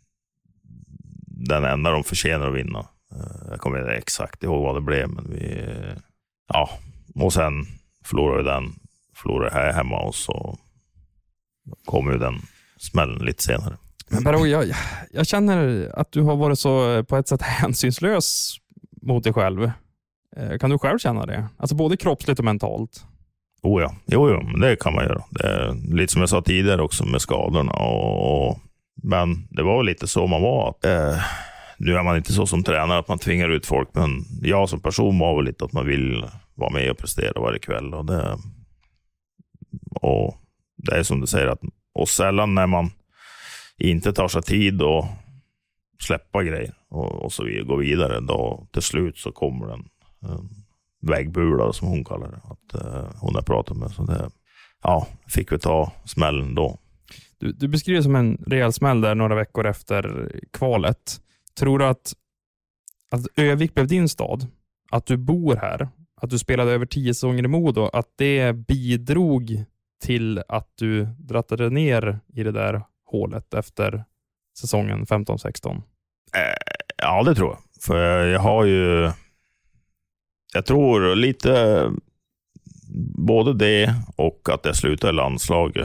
den enda de förtjänar att vinna. Uh, jag kommer inte exakt ihåg vad det blev, men vi... Uh, ja, och sen förlorade vi den. Förlorade här hemma och så kommer ju den smällen lite senare. Men Baro, jag, jag känner att du har varit så på ett sätt hänsynslös mot dig själv. Kan du själv känna det? Alltså både kroppsligt och mentalt. Oh ja, jo, jo, det kan man göra. Det är lite som jag sa tidigare också med skadorna. Och, men det var väl lite så man var. Att, eh, nu är man inte så som tränare att man tvingar ut folk. Men jag som person var väl lite att man vill vara med och prestera varje kväll. Och det, och det är som du säger. Att, och sällan när man inte tar sig tid och släppa grejer och, och så vidare, gå vidare, då till slut så kommer den en vägbula som hon kallar det, att uh, hon har pratat med, så det, ja, fick vi ta smällen då. Du, du beskriver som en rejäl smäll där några veckor efter kvalet. Tror du att, att Övik blev din stad, att du bor här, att du spelade över tio säsonger i Modo, att det bidrog till att du drattade ner i det där hålet efter säsongen femton sexton? Eh, ja, det tror jag. För jag har ju, jag tror lite både det och att jag slutade i landslaget.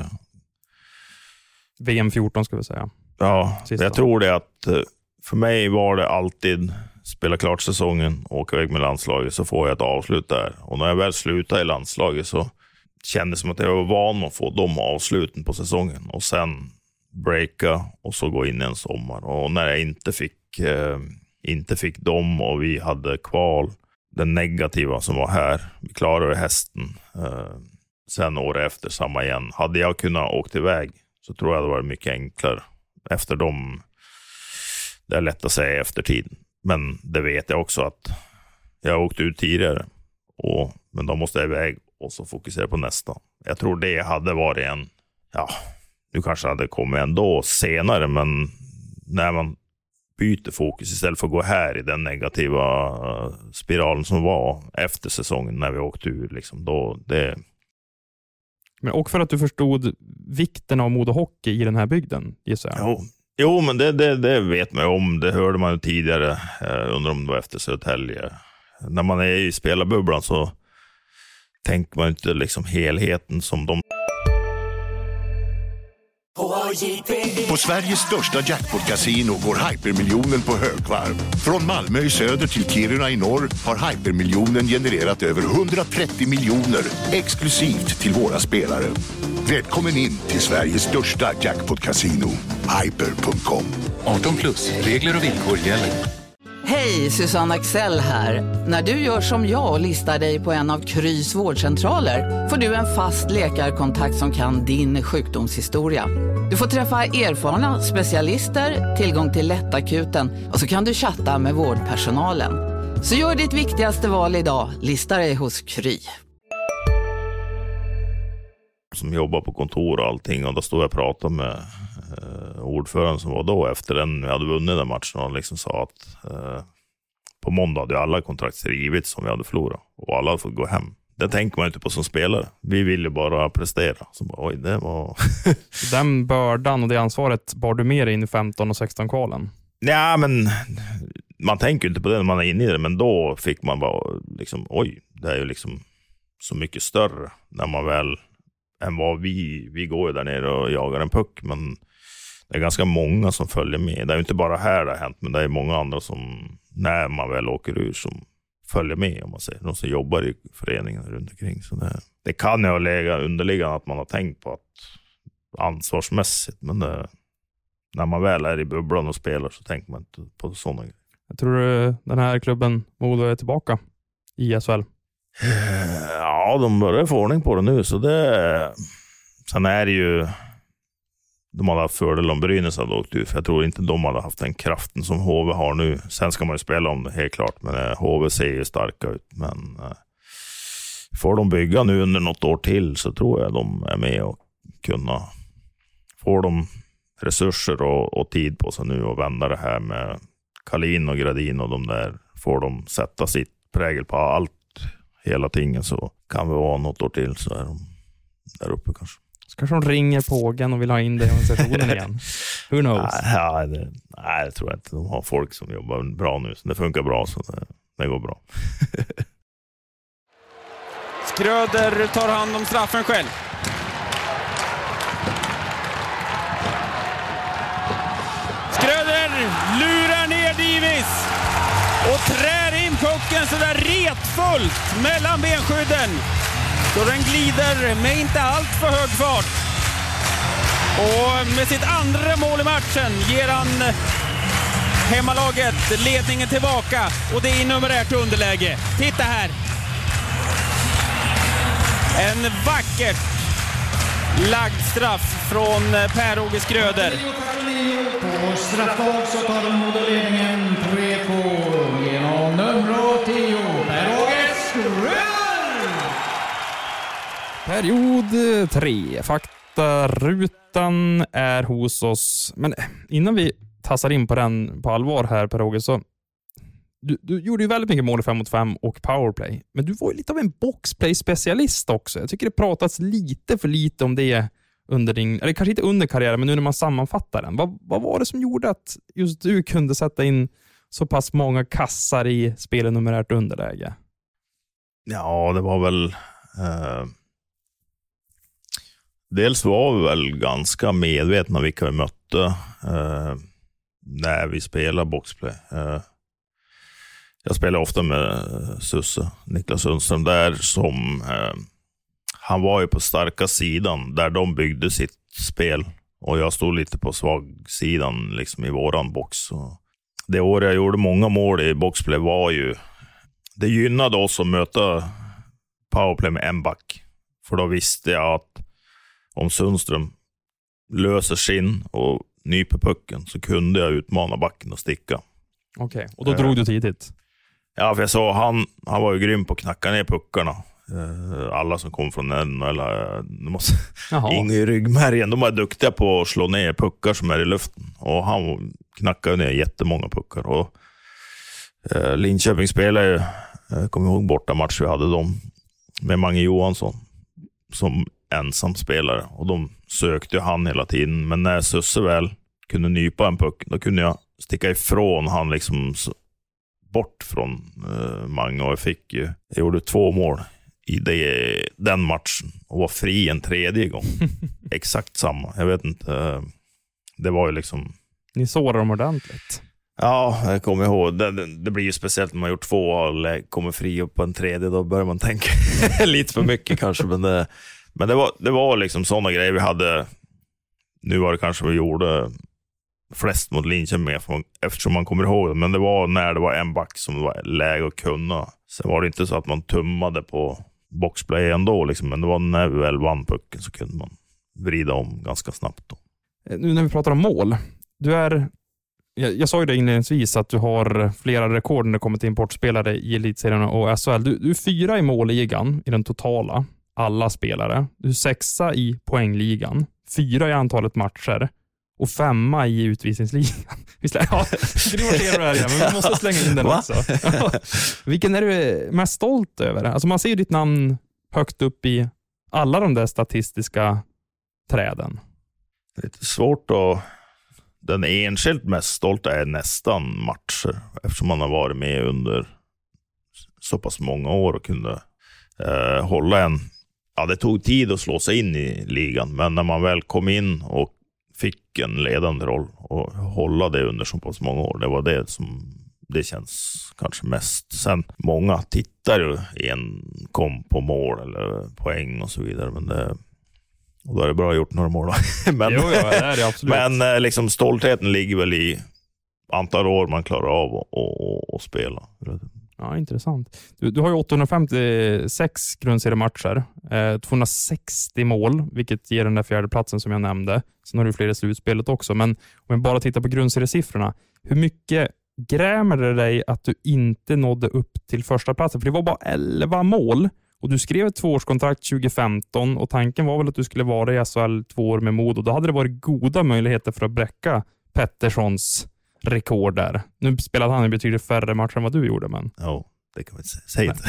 V M fjorton ska vi säga. Ja, Sista. Jag tror det att för mig var det alltid spela klart säsongen, åka iväg med landslaget, så får jag ett avslut där. Och när jag väl slutade i landslaget så kändes det som att jag var van att få de avsluten på säsongen. Och sen breaka och så gå in i en sommar. Och när jag inte fick, eh, inte fick dem och vi hade kval, den negativa som var här, vi klarade hästen. Eh, sen år efter samma igen. Hade jag kunnat åka iväg så tror jag det var mycket enklare. Efter dem, det är lätt att säga efter tiden. Men det vet jag också att jag har åkt ut tidigare. Och, men då måste jag iväg och så fokusera på nästa. Jag tror det hade varit en, ja, nu kanske hade kommit ändå senare, men när man byter fokus istället för att gå här i den negativa spiralen som var efter säsongen när vi åkte ur, liksom, då det... Men och för att du förstod vikten av Modo Hockey i den här bygden, gissar jag. Jo, jo men det, det, det vet man om. Det hörde man ju tidigare, eh, undrar om det var efter Södertälje. När man är i spelarbubblan så tänker man inte liksom helheten som de... På Sveriges största jackpot-casino går hypermiljonen på högvarv. Från Malmö i söder till Kiruna i norr har hypermiljonen genererat över hundratrettio miljoner exklusivt till våra spelare. Välkommen in till Sveriges största jackpot-casino, hyper punkt com. arton plus, regler och villkor gäller. Hej, Susanne Axel här. När du gör som jag och listar dig på en av Krys vårdcentraler får du en fast läkarkontakt som kan din sjukdomshistoria. Du får träffa erfarna specialister, tillgång till lättakuten och så kan du chatta med vårdpersonalen. Så gör ditt viktigaste val idag, lista dig hos Kry. Som jobbar på kontor och allting, och då stod jag och pratade med eh, ordföranden som var då efter den vi hade vunnit den matchen, och liksom sa att eh, på måndag hade alla kontrakt skrivits som vi hade förlorat och alla hade fått gå hem. Det tänker man inte på som spelare. Vi ville bara prestera. Så bara, oj, det var... Den bördan och det ansvaret bar du med dig in i femton och sexton kvalen? Ja, men man tänker inte på det när man är inne i det, men då fick man bara liksom, oj, det är ju liksom så mycket större när man väl än vad vi, vi går ju där nere och jagar en puck, men det är ganska många som följer med. Det är ju inte bara här det har hänt, men det är många andra som, när man väl åker ur, som följer med, om man säger. De som jobbar i föreningen runt omkring. Så det, det kan ju ha legat underliggande att man har tänkt på att ansvarsmässigt, men det, när man väl är i bubblan och spelar så tänker man inte på sådana grejer. Jag tror du den här klubben Modo är tillbaka i S H L? Ja, de börjar få ordning på det nu, så det... Sen är det ju... De hade haft fördel om Brynäs hade åkt ut, för jag tror inte de hade haft den kraften som H V har nu. Sen ska man ju spela om det, helt klart, men H V ser ju starka ut. Men får de bygga nu under något år till så tror jag de är med och kunna... Får de resurser och, och tid på sig nu och vända det här med Kalin och Gradin och de där, får de sätta sitt prägel på allt, hela tingen, så kan vi vara något år till så är de där uppe kanske. Så kanske de ringer på Ågen och vill ha in det i organisationen igen. Who knows? Nej, det, nej, det tror jag inte. De har folk som jobbar bra nu, så det funkar bra, så det, det går bra. Skröder tar hand om straffen själv. Skröder lurar ner Divis och trär in pucken så där retfullt mellan benskydden. Så den glider med inte allt för hög fart. Och med sitt andra mål i matchen ger han hemmalaget ledningen tillbaka. Och det är i numerärt underläge. Titta här. En vackert lagd straff från Per-Åge Skröder. På straffdag så tar de Modo-ledningen tre två genom nummer tio, Per-Åge Skröder. Period tre. Faktarutan är hos oss. Men innan vi tassar in på den på allvar här, Per-Åge, så du, du gjorde ju väldigt mycket mål i fem mot fem och powerplay. Men du var ju lite av en boxplay-specialist också. Jag tycker det pratats lite för lite om det under din, eller kanske inte under karriären, men nu när man sammanfattar den. Vad, vad var det som gjorde att just du kunde sätta in så pass många kassar i spelet numerärt underläge? Ja, det var väl... Eh... Dels var vi väl ganska medvetna vilka vi mötte eh, när vi spelade boxplay. Eh, jag spelar ofta med Susse, Niklas Sundström där, som eh, han var ju på starka sidan där de byggde sitt spel Och jag stod lite på svagsidan liksom i våran box. Och det år jag gjorde många mål i boxplay var ju... Det gynnade oss att möta powerplay med en back. För då visste jag att om Sundström löser sin och nyper pucken så kunde jag utmana backen och sticka. Okej, okay. Och då drog uh, du tidigt? Ja, för jag sa han, han var ju grym på att knacka ner puckarna. Uh, alla som kom från en eller de måste in i ryggmärgen, de är duktiga på att slå ner puckar som är i luften. Och han knackade ner jättemånga puckar. Och uh, Linköping spelade ju, jag kommer ihåg borta match vi hade dem med Mange Johansson som ensam spelare. Och de sökte ju han hela tiden. Men när Susse väl kunde nypa en puck, då kunde jag sticka ifrån han liksom bort från uh, Mange. Och jag fick ju, jag gjorde två mål i det, den matchen och var fri en tredje gång. Exakt samma. Jag vet inte. Uh, det var ju liksom... Ni såg dem ordentligt. Ja, jag kommer ihåg. Det, det, det blir ju speciellt när man gjort två och kommer fri upp på en tredje. Då börjar man tänka lite för mycket kanske. Men det, men det var, det var liksom sådana grejer vi hade. Nu var det kanske vi gjorde flest mot Linköping eftersom man kommer ihåg det. Men det var när det var en back som var läge att kunna. Sen var det inte så att man tummade på boxplay ändå. Liksom. Men det var när vi väl vann pucken så kunde man vrida om ganska snabbt då. Nu när vi pratar om mål. Du är... Jag, jag sa ju det inledningsvis att du har flera rekord när det kommer till importspelare i elitserien och S H L. Du, du är fyra i målligan i den totala, alla spelare. Du är sexa i poängligan, fyra i antalet matcher och femma i utvisningsligan. Ja, det här igen, men vi måste slänga in den också. Vilken är du mest stolt över? Alltså man ser ditt namn högt upp i alla de där statistiska träden. Det är lite svårt att... Den enskilt mest stolta är nästan matcher eftersom man har varit med under så pass många år och kunde eh, hålla en... Ja, det tog tid att slå sig in i ligan, men när man väl kom in och fick en ledande roll och hålla det under så pass många år, det var det som det känns kanske mest. Sen många tittar ju i en kom på mål eller poäng och så vidare, men det... Och då är det bra gjort några mål. men jo, ja, det är det absolut. men liksom, stoltheten ligger väl i antal år man klarar av att och, och spela. Ja, intressant. Du, du har ju åttahundrafemtiosex grundseriematcher, eh, tvåhundrasextio mål, vilket ger den där fjärde platsen som jag nämnde. Sen har du fler i slutspelet också. Men om vi bara tittar på grundseriesiffrorna, hur mycket grämer det dig att du inte nådde upp till första platsen? För det var bara elva mål. Och du skrev ett tvåårskontrakt tjugo femton och tanken var väl att du skulle vara i S H L två år med Modo. Då hade det varit goda möjligheter för att bräcka Petterssons rekord där. Nu spelade han i betydligt färre matcher än vad du gjorde, men... Ja, oh, det kan man inte säga. Säg inte.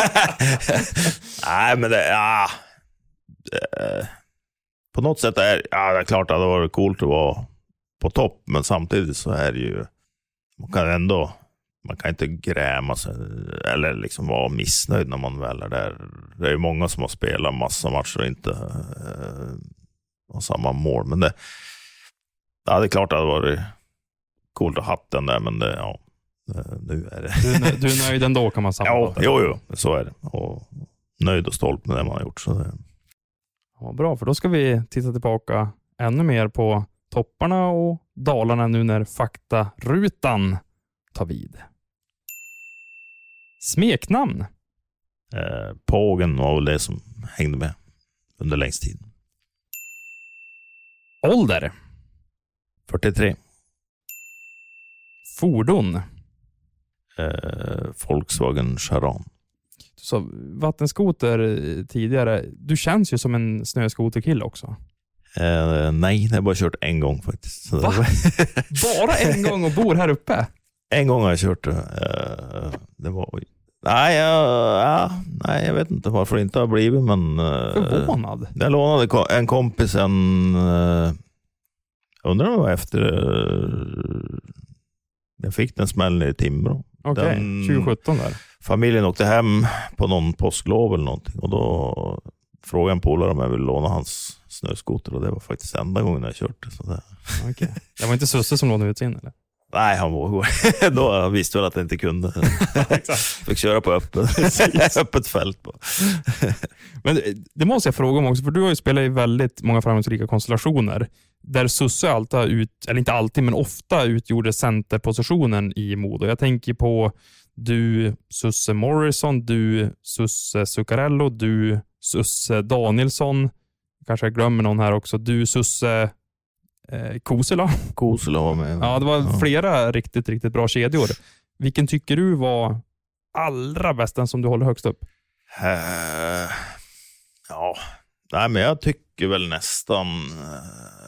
Nej, men det... Ja, det, på något sätt är ja, det är klart att det hade varit coolt att vara på topp, men samtidigt så är det ju... Man kan ändå... Man kan inte gräma sig eller liksom vara missnöjd när man väl är där. Det är ju många som har spelat massa matcher och inte eh, har samma mål. Men det, ja, det är klart att det hade varit coolt att ha haft den där, men det, ja, nu är det... Du, du är nöjd ändå kan man säga. Ja, jo, jo, så är det. Och nöjd och stolt med det man har gjort. Så det... Ja, bra, för då ska vi titta tillbaka ännu mer på topparna och dalarna nu när faktarutan tar vid. Smeknamn? Eh, Pågen var väl det som hängde med under längst tid. Ålder? fyrtiotre. Fordon? Eh, Volkswagen Charan. Du sa vattenskoter tidigare. Du känns ju som en snöskoterkille också. Eh, nej, jag har bara kört en gång faktiskt. Va? Bara en gång och bor här uppe? En gång har jag kört det. Uh, det var... Nej, uh, uh, nej, jag vet inte varför det inte har blivit, men... Uh, Förvånad? Jag lånade en kompis en... Uh, undrar om det var efter... Uh, jag fick den smällen i Timrå. Okej, okay, tjugo sjutton där. Familjen åkte hem på någon påsklov eller någonting. Och då frågade en polare om jag ville låna hans snöskoter. Och det var faktiskt enda gången jag kört det. Så det... Okay. Det var inte Susse som lånade ut sin, eller? Nej, han var då han visste väl att jag inte kunde. Fick köra på öppet, öppet fält. På. Men det måste jag fråga om också, för du har ju spelat i väldigt många framgångsrika konstellationer där Susse alltid har ut, eller inte alltid, men ofta utgjorde centerpositionen i Modo. Jag tänker på du Susse Morrison, du Susse Zuccarello, du Susse Danielsson, kanske jag glömmer någon här också, du Susse eh, Kosela. Kosela var med. Ja, det var ja. flera riktigt, riktigt bra kedjor. Vilken tycker du var allra bäst, den som du håller högst upp? Uh, ja, nej men jag tycker väl nästan uh,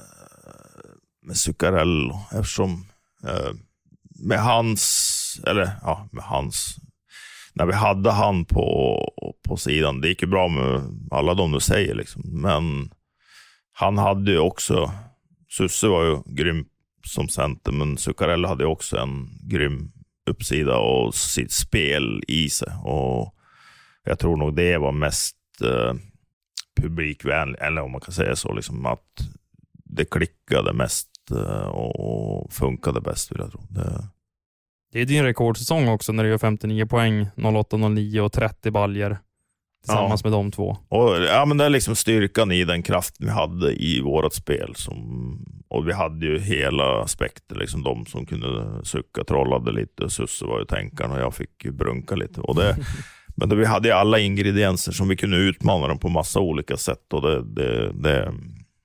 med Zuccarello, eftersom uh, med hans, eller ja, med hans, när vi hade han på, på sidan, det gick ju bra med alla de du säger liksom, men han hade ju också, Susse var ju grym som center, men Zuccarello hade ju också en grym uppsida och sitt spel i sig, och jag tror nog det var mest eh, publikvänligt, eller om man kan säga så, liksom att det klickade mest eh, och funkade bäst, vill jag tro. Det... det är din rekordsäsong också när du gör femtionio poäng, noll åtta noll nio och trettio baljer tillsammans ja. med de två. Och, ja, men det är liksom styrkan i den kraften vi hade i vårat spel. Som, och vi hade ju hela aspekter, liksom de som kunde sucka, trollade lite. Susse var ju tänkaren och jag fick ju brunka lite. Och det... Men då vi hade ju alla ingredienser som vi kunde utmana dem på massa olika sätt. Och det, det, det,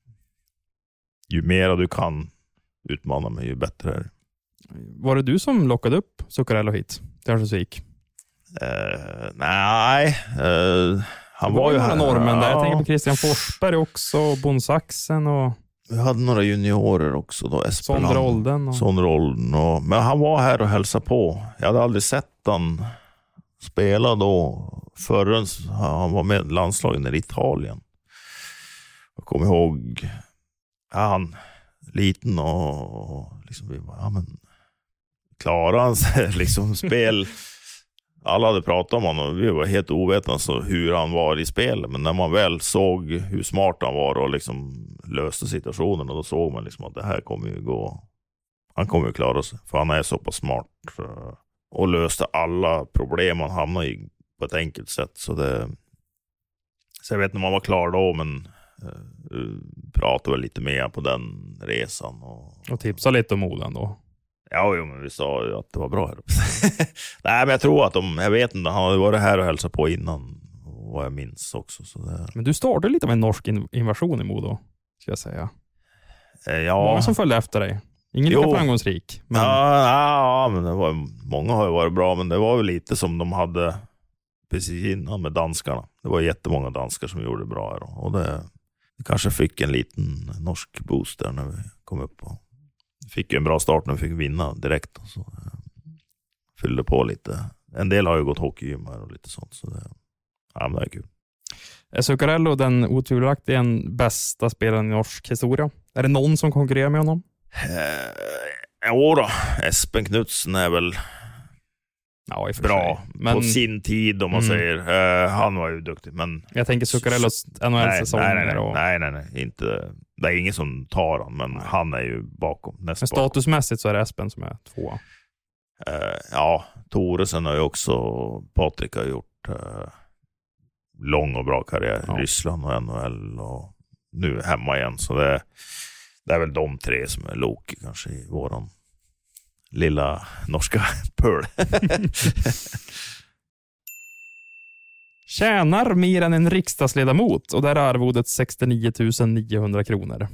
ju mer du kan utmana mig, ju bättre är det. Var det du som lockade upp Zuccarello hit till Örnsköldsvik? Uh, nej. Uh, han var, var ju några här. normen där. Jag ja. tänker på Christian Forsberg också, och Bonsaxen och... Vi hade några juniorer också då. Sondre Olden. Och... Sondre Olden och... Men han var här och hälsade på. Jag hade aldrig sett han spela då förrän han var med landslagen i Italien. Jag kommer ihåg ja, han liten och liksom vi bara, ja men klarar han sig liksom spel. Alla hade pratat om honom och vi var helt ovetande så hur han var i spel, men när man väl såg hur smart han var och liksom löste situationen, och då såg man liksom att det här kommer ju gå, han kommer ju klara sig, för han är så pass smart och löste alla problem han hamnade i på ett enkelt sätt. Så det, så jag vet inte om man var klar då, men uh, pratade väl lite mer på den resan och, och tipsade lite om Moden då. Ja, jo, men vi sa ju att det var bra här uppe. Nej, men jag tror att de, jag vet inte, han hade varit här och hälsat på innan, vad jag minns också. Så det... Men du startade lite med en norsk invasion i Modo, ska jag säga. Eh, ja. Många som följde efter dig. Ingen lika framgångsrik. Men... Ja, ja, men det var, många har ju varit bra, men det var väl lite som de hade precis innan med danskarna. Det var jättemånga danskar som gjorde det bra här. Och det, det kanske fick en liten norsk boost där när vi kom upp och fick ju en bra start när vi fick vinna direkt. Så eh, fyllde på lite. En del har ju gått hockeygymmar och lite sånt. Så det, ja, det är kul. Är Zuccarello den otvivelaktigt bästa spelaren i norsk historia? Är det någon som konkurrerar med honom? Eh, ja då, Espen Knudsen är väl ja, i för bra men... på sin tid om man mm. säger. Eh, han var ju duktig. Men... Jag tänker Zuccarellos N H L-säsong. Nej, nej, nej, och... nej, nej, nej, inte... Det är ingen som tar han, men nej. Han är ju bakom. Men statusmässigt så är det Espen som är två. Uh, ja, Toresen har ju också, Patrik har gjort uh, lång och bra karriär i ja. Ryssland och N H L och nu hemma igen. Så det, det är väl de tre som är Loki kanske i våran lilla norska pöl. Tjänar mer än en riksdagsledamot och där är arvodet sextionio tusen niohundra kronor.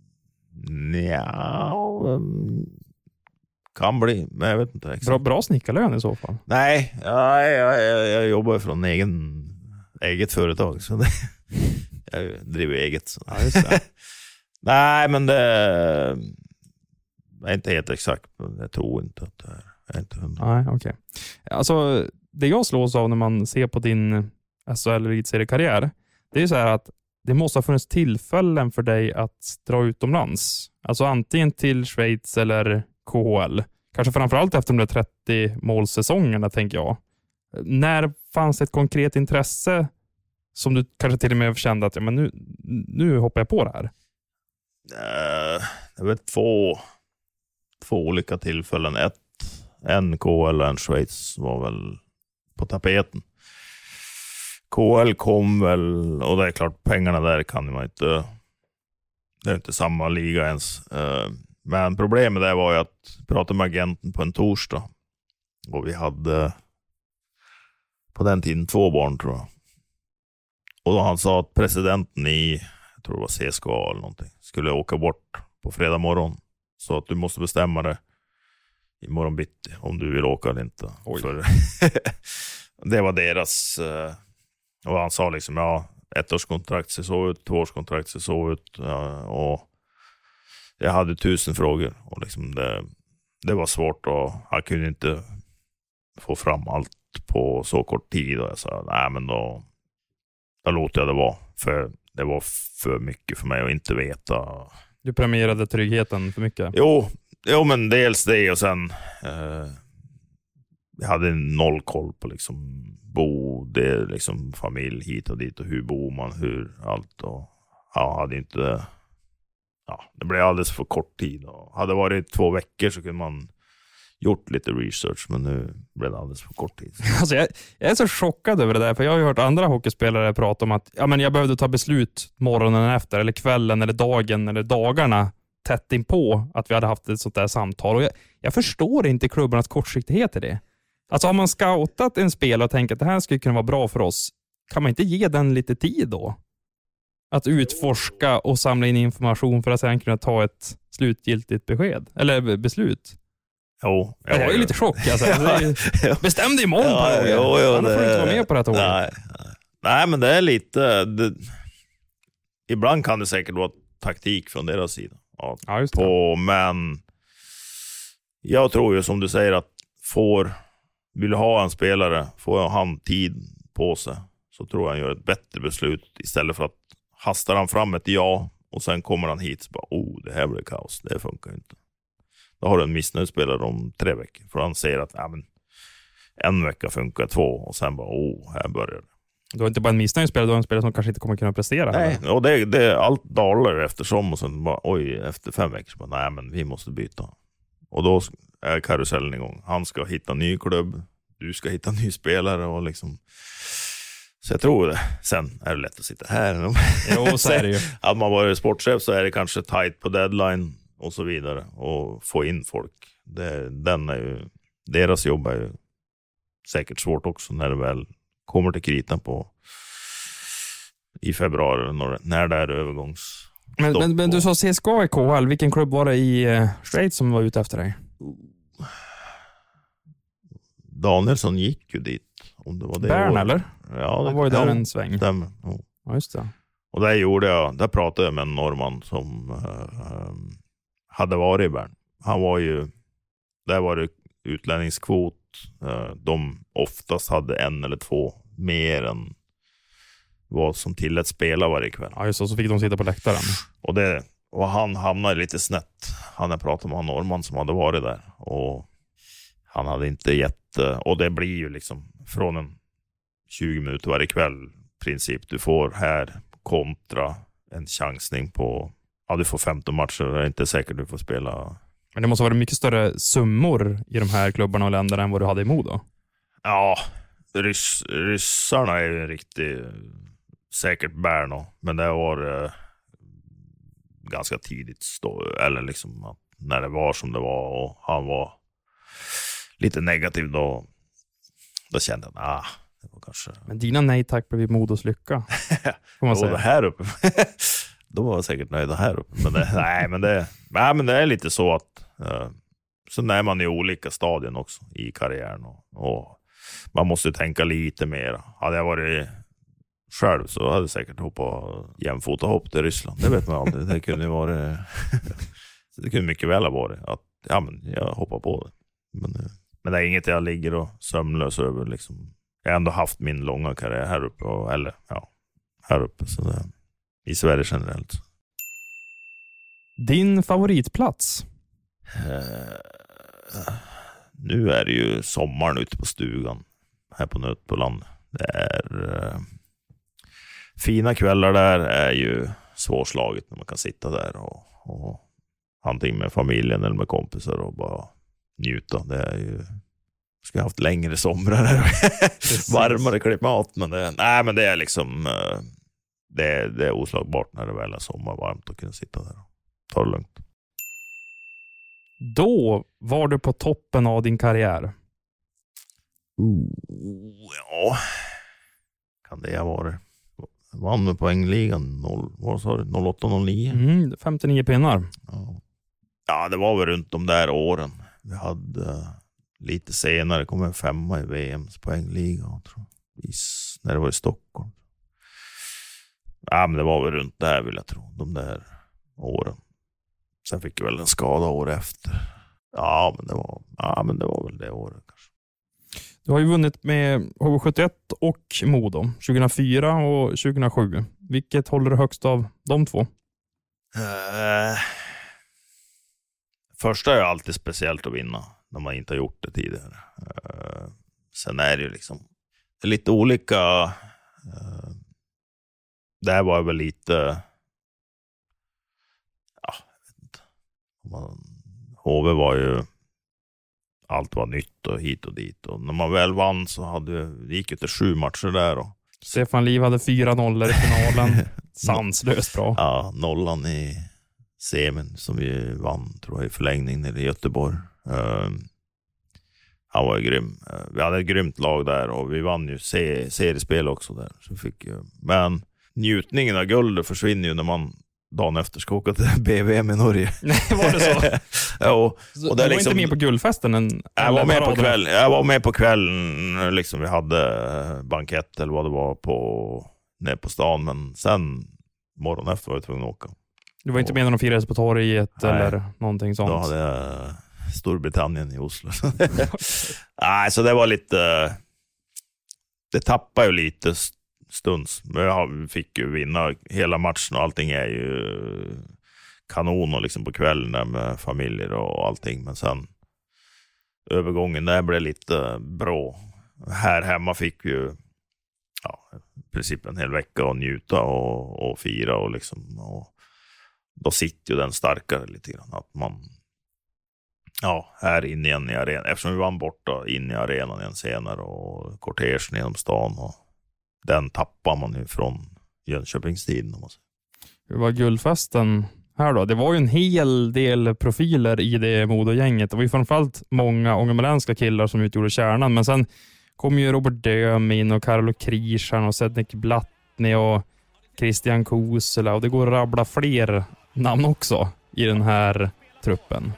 Ja, kan bli, men jag vet inte exakt. Bra, bra snickarlön i så fall. Nej, jag, jag, jag, jag jobbar från egen, eget företag så det, jag driver eget. Så. Ja, just det. Nej, men det är inte helt exakt. Jag tror inte att det är. Jag är inte hundra. Nej, okej. Okay. Alltså, det jag slås av när man ser på din S H L-elitseriekarriär, det är så här att det måste ha funnits tillfällen för dig att dra utomlands. Alltså antingen till Schweiz eller K H L. Kanske framförallt efter de där trettio målsäsongerna, tänker jag. När fanns det ett konkret intresse som du kanske till och med kände att ja, men nu, nu hoppar jag på det här? Uh, det var två, två olika tillfällen. Ett, en K H L och en Schweiz var väl på tapeten. K H L kom väl, och det är klart pengarna där kan man inte, det är inte samma liga ens. Men problemet där var ju att prata med agenten på en torsdag, och vi hade på den tiden två barn tror jag. Och då han sa att presidenten i, jag tror det var C S K A eller någonting, skulle åka bort på fredag morgon. Så att du måste bestämma det imorgon bitti om du vill åka eller inte. För det var deras, och han sa liksom, ja, ettårskontrakt ser så ut, tvåårskontrakt ser så ut, ja, och jag hade tusen frågor och liksom det, det var svårt, och han kunde inte få fram allt på så kort tid, och jag sa, nej men då, då låter jag det vara, för det var för mycket för mig att inte veta. Du premierade tryggheten för mycket? Jo, jo men dels det, och sen eh, jag hade noll koll på liksom bo, det liksom familj hit och dit, och hur bor man, hur allt, och jag hade inte, ja, det blev alldeles för kort tid, och hade det varit två veckor så kunde man gjort lite research, men nu blev det alldeles för kort tid. Alltså jag, jag är så chockad över det där, för jag har ju hört andra hockeyspelare prata om att ja, men jag behövde ta beslut morgonen efter, eller kvällen, eller dagen, eller dagarna tätt in på att vi hade haft ett sånt där samtal. Och jag, jag förstår inte klubbarnas kortsiktighet i det. Alltså har man scoutat en spelare och tänkt att det här skulle kunna vara bra för oss, kan man inte ge den lite tid då? Att utforska och samla in information för att sedan kunna ta ett slutgiltigt besked, eller beslut. Jo, jag är ju lite chock alltså. Bestäm dig imorgon, ja, jo, jo, annars får du inte vara med på det här tåget. Nej, nej, men det är lite det, ibland kan det säkert vara taktik från deras sida. Ja, ja, just det. På, men jag tror ju som du säger att får vill ha en spelare, får han tid på sig, så tror jag han gör ett bättre beslut istället för att hastar han fram ett ja och sen kommer han hit och bara, oh, det här blir kaos, det funkar inte. Då har du en missnöjspelare om tre veckor. För han säger att ja, men, en vecka funkar två. Och sen bara, åh, här börjar det. Du har inte bara en missnöjspelare, du har en spelare som kanske inte kommer kunna prestera. Nej, eller? Och det, det, allt dalar eftersom. Och sen bara, oj, efter fem veckor så bara, nej men vi måste byta. Och då är karusellen igång. Han ska hitta en ny klubb. Du ska hitta en ny spelare. Och liksom... Så jag tror det. Sen är det lätt att sitta här. Jo, så är det ju. Att man var sportchef så är det kanske tight på deadline och så vidare, och få in folk. Det, den är ju, deras jobb är ju säkert svårt också när det väl kommer till kritan på i februari när, när det är övergångs. Men, men, men du sa C S K A i K H L, vilken klubb var det i uh, Schweiz som var ute efter dig? Danielsson gick ju dit. Om det var det Bern år. Eller? Ja, det Han var ju där ja, en sväng. Stämmer. Ja. Ja, just det. Och där gjorde jag, där pratade jag med en norrman som uh, hade varit i Bern. Han var ju, där var det utlänningskvot. Uh, de oftast hade en eller två mer än vad som tillät spela varje kväll. Ja, just det, så fick de sitta på läktaren. Och, det, och han hamnade lite snett. Han hade pratat med en norrman som hade varit där. Och han hade inte gett, och det blir ju liksom från en tjugo minuter varje kväll princip du får här kontra en chansning på, ja du får femton matcher, det är inte säkert du får spela. Men det måste vara mycket större summor i de här klubbarna och länderna än vad du hade i Modo. Ja, rys, ryssarna är ju en riktig säkert Berno, men det var eh, ganska tidigt stå, eller liksom att när det var som det var och han var lite negativ då, då kände jag ah, det var kanske... Men dina nej tack blev Modos lycka. Får man säga. Det här uppe. Då var jag säkert nöjd här uppe. Men det, nej, men det, nej, men det är lite så att uh, så när man i olika stadien också i karriären och, och man måste tänka lite mer. Hade jag varit själv så hade jag säkert hoppat jämfota hopp till Ryssland. Det vet man aldrig. Det kunde ju vara det kunde mycket väl ha varit att ja, men jag hoppar på det. Men, men det är inget jag ligger och sömnlös över liksom. Jag har ändå haft min långa karriär här uppe och, eller ja, här uppe så det, i Sverige generellt. Din favoritplats? Uh, nu är det ju sommaren ute på stugan här på Nötboland. Det är uh, fina kvällar där är ju svårslaget när man kan sitta där och, och antingen med familjen eller med kompisar och bara njuta. Det är ju, ska ha haft längre somrar varmare klimat, men det, nej, men det är liksom det är, det är oslagbart när det väl är sommar varmt och kunna sitta där och ta det lugnt. Då var du på toppen av din karriär. Oh, ja, kan det ha varit? Vann med poängligan noll, vad sa du? noll åtta noll nio? Mm, femtionio pinnar. Ja. ja, det var väl runt de där åren. Vi hade uh, lite senare kom en femma i V M:s poängliga, tror jag. När det var i Stockholm. Ja, men det var väl runt där, vill jag tro, de där åren. Sen fick jag väl en skada år efter. Ja, men det var, ja, men det var väl det året kanske. Du har ju vunnit med H V sjuttioett och Modo tjugohundrafyra och tjugohundrasju. Vilket håller du högst av de två? Uh, första är alltid speciellt att vinna när man inte har gjort det tidigare. Uh, sen är det ju liksom det är lite olika. Uh, det här var väl lite ja, jag vet inte. Man, H V var ju allt var nytt och hit och dit. Och när man väl vann så hade det gick ju till sju matcher där. Och Stefan Liv hade fyra nollor i finalen. Sanslöst bra. Ja, nollan i semin som vi vann, tror jag, i förlängning nere i Göteborg. Uh, han var ju grym. Uh, vi hade ett grymt lag där och vi vann ju se- seriespel också där. Så fick ju, men njutningen av guldet försvinner ju när man dagen efter ska åka till B V M i Norge. Nej, var det så? Ja, och, och du var liksom, inte med på guldfesten? En, jag, var med på kväll, jag var med på kvällen. Liksom, vi hade bankett eller vad det var på, nere på stan. Men sen morgonen efter var jag tvungen att åka. Du var inte med när de firades på torget Nej, eller någonting sånt? Då hade jag Storbritannien i Oslo. Nej, så det var lite... Det tappar ju lite stunds. Men jag fick ju vinna hela matchen och allting är ju kanon och liksom på kvällen där med familjer och allting. Men sen övergången där blev lite bra. Här hemma fick vi ju ja, i princip en hel vecka att njuta och, och fira och liksom och då sitter ju den starkare lite grann att man ja, här inne igen i arenan, eftersom vi vann borta in i arenan igen senare och kortegen genom stan och den tappar man ju från Jönköpingstiden om man säger. Hur var guldfesten här då? Det var ju en hel del profiler i det Modo-gänget. Det var ju framförallt många ångermanländska killar som utgjorde kärnan, men sen kom ju Robert Döm in och Karlo Krishan och Sednik Blattny och Christian Kosela och det går att rabbla fler namn också i den här truppen.